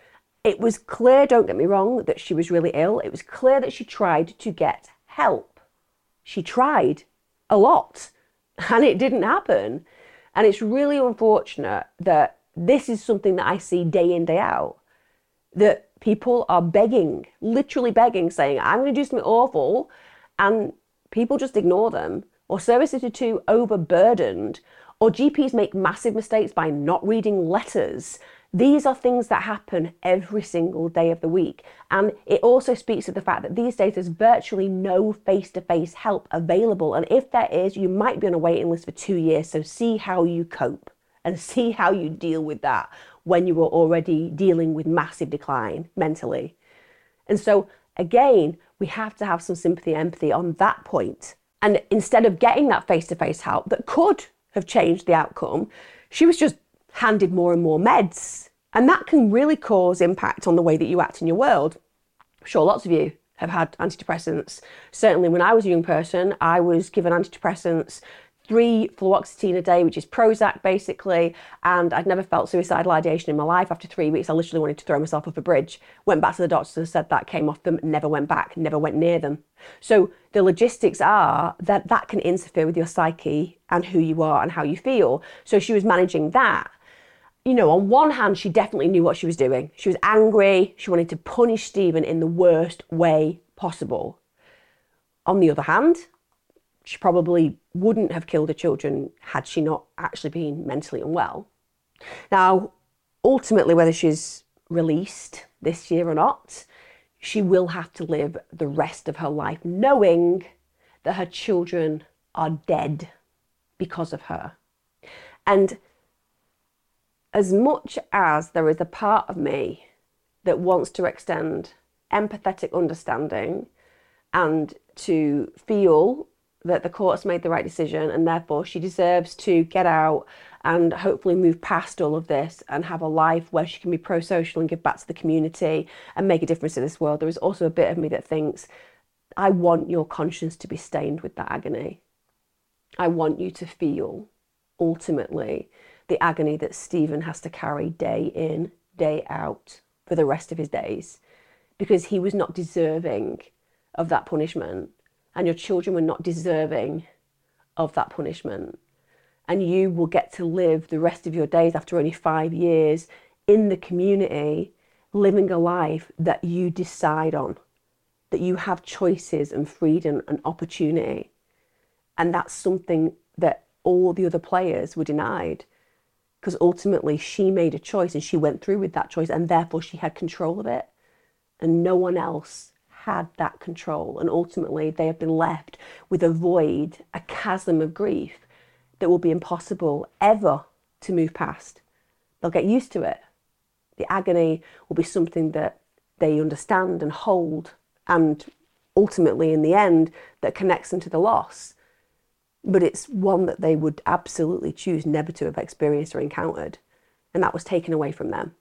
It was clear, don't get me wrong, that she was really ill. It was clear that she tried to get help. She tried a lot, and it didn't happen. And it's really unfortunate that this is something that I see day in, day out, that people are begging, literally begging, saying, I'm going to do something awful, and people just ignore them, or services are too overburdened, or GPs make massive mistakes by not reading letters. These are things that happen every single day of the week. And it also speaks to the fact that these days there's virtually no face-to-face help available. And if there is, you might be on a waiting list for 2 years. So see how you cope and see how you deal with that when you are already dealing with massive decline mentally. And so again, we have to have some sympathy and empathy on that point. And instead of getting that face-to-face help that could have changed the outcome, she was just handed more and more meds. And that can really cause impact on the way that you act in your world. I'm sure lots of you have had antidepressants. Certainly when I was a young person, I was given antidepressants, 3 fluoxetine a day, which is Prozac basically, and I'd never felt suicidal ideation in my life. After 3 weeks, I literally wanted to throw myself off a bridge. Went back to the doctors and said that, came off them, never went back, never went near them. So the logistics are that that can interfere with your psyche and who you are and how you feel. So she was managing that. You know, on one hand, she definitely knew what she was doing. She was angry. She wanted to punish Stephen in the worst way possible. On the other hand, she probably wouldn't have killed her children had she not actually been mentally unwell. Now, ultimately, whether she's released this year or not, she will have to live the rest of her life knowing that her children are dead because of her. And as much as there is a part of me that wants to extend empathetic understanding and to feel that the court's made the right decision and therefore she deserves to get out and hopefully move past all of this and have a life where she can be pro-social and give back to the community and make a difference in this world, there is also a bit of me that thinks, I want your conscience to be stained with that agony. I want you to feel, ultimately, the agony that Stephen has to carry day in, day out for the rest of his days, because he was not deserving of that punishment. And your children were not deserving of that punishment. And you will get to live the rest of your days after only 5 years in the community, living a life that you decide on, that you have choices and freedom and opportunity. And that's something that all the other players were denied, because ultimately she made a choice and she went through with that choice, and therefore she had control of it. And no one else had that control, and ultimately they have been left with a void, a chasm of grief that will be impossible ever to move past. They'll get used to it. The agony will be something that they understand and hold, and ultimately in the end that connects them to the loss. But it's one that they would absolutely choose never to have experienced or encountered, and that was taken away from them.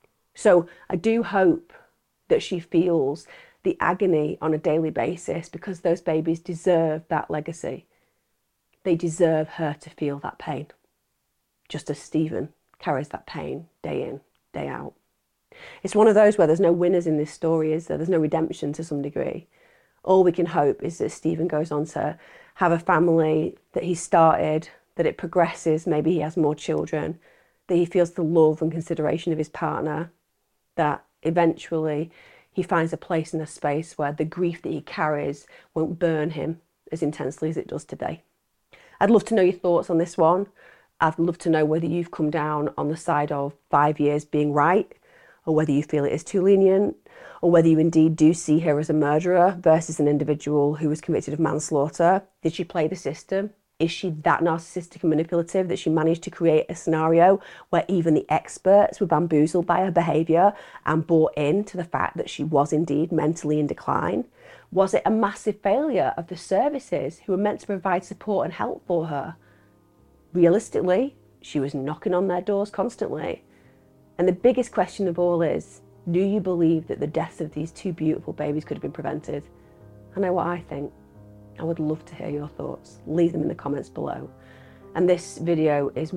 So I do hope that she feels the agony on a daily basis, because those babies deserve that legacy. They deserve her to feel that pain, just as Stephen carries that pain day in, day out. It's one of those where there's no winners in this story, is there? There's no redemption to some degree. All we can hope is that Stephen goes on to have a family that he started, that it progresses, maybe he has more children, that he feels the love and consideration of his partner, that eventually he finds a place in a space where the grief that he carries won't burn him as intensely as it does today. I'd love to know your thoughts on this one. I'd love to know whether you've come down on the side of 5 years being right, or whether you feel it is too lenient, or whether you indeed do see her as a murderer versus an individual who was convicted of manslaughter. Did she play the system? Is she that narcissistic and manipulative that she managed to create a scenario where even the experts were bamboozled by her behaviour and bought into the fact that she was indeed mentally in decline? Was it a massive failure of the services who were meant to provide support and help for her? Realistically, she was knocking on their doors constantly. And the biggest question of all is, do you believe that the deaths of these two beautiful babies could have been prevented? I know what I think. I would love to hear your thoughts. Leave them in the comments below. And this video is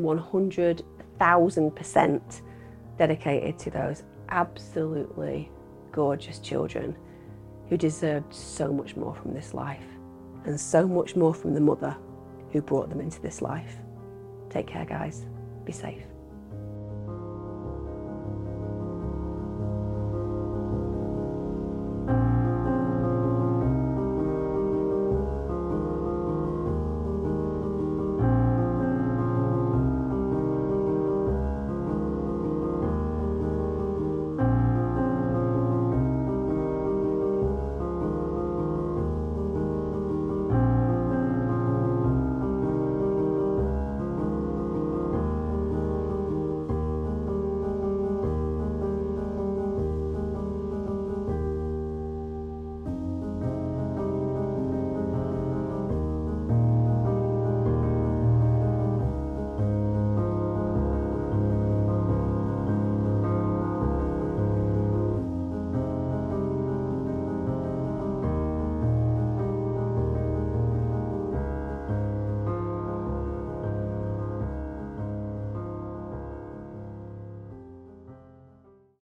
100,000% dedicated to those absolutely gorgeous children who deserved so much more from this life, and so much more from the mother who brought them into this life. Take care, guys. Be safe.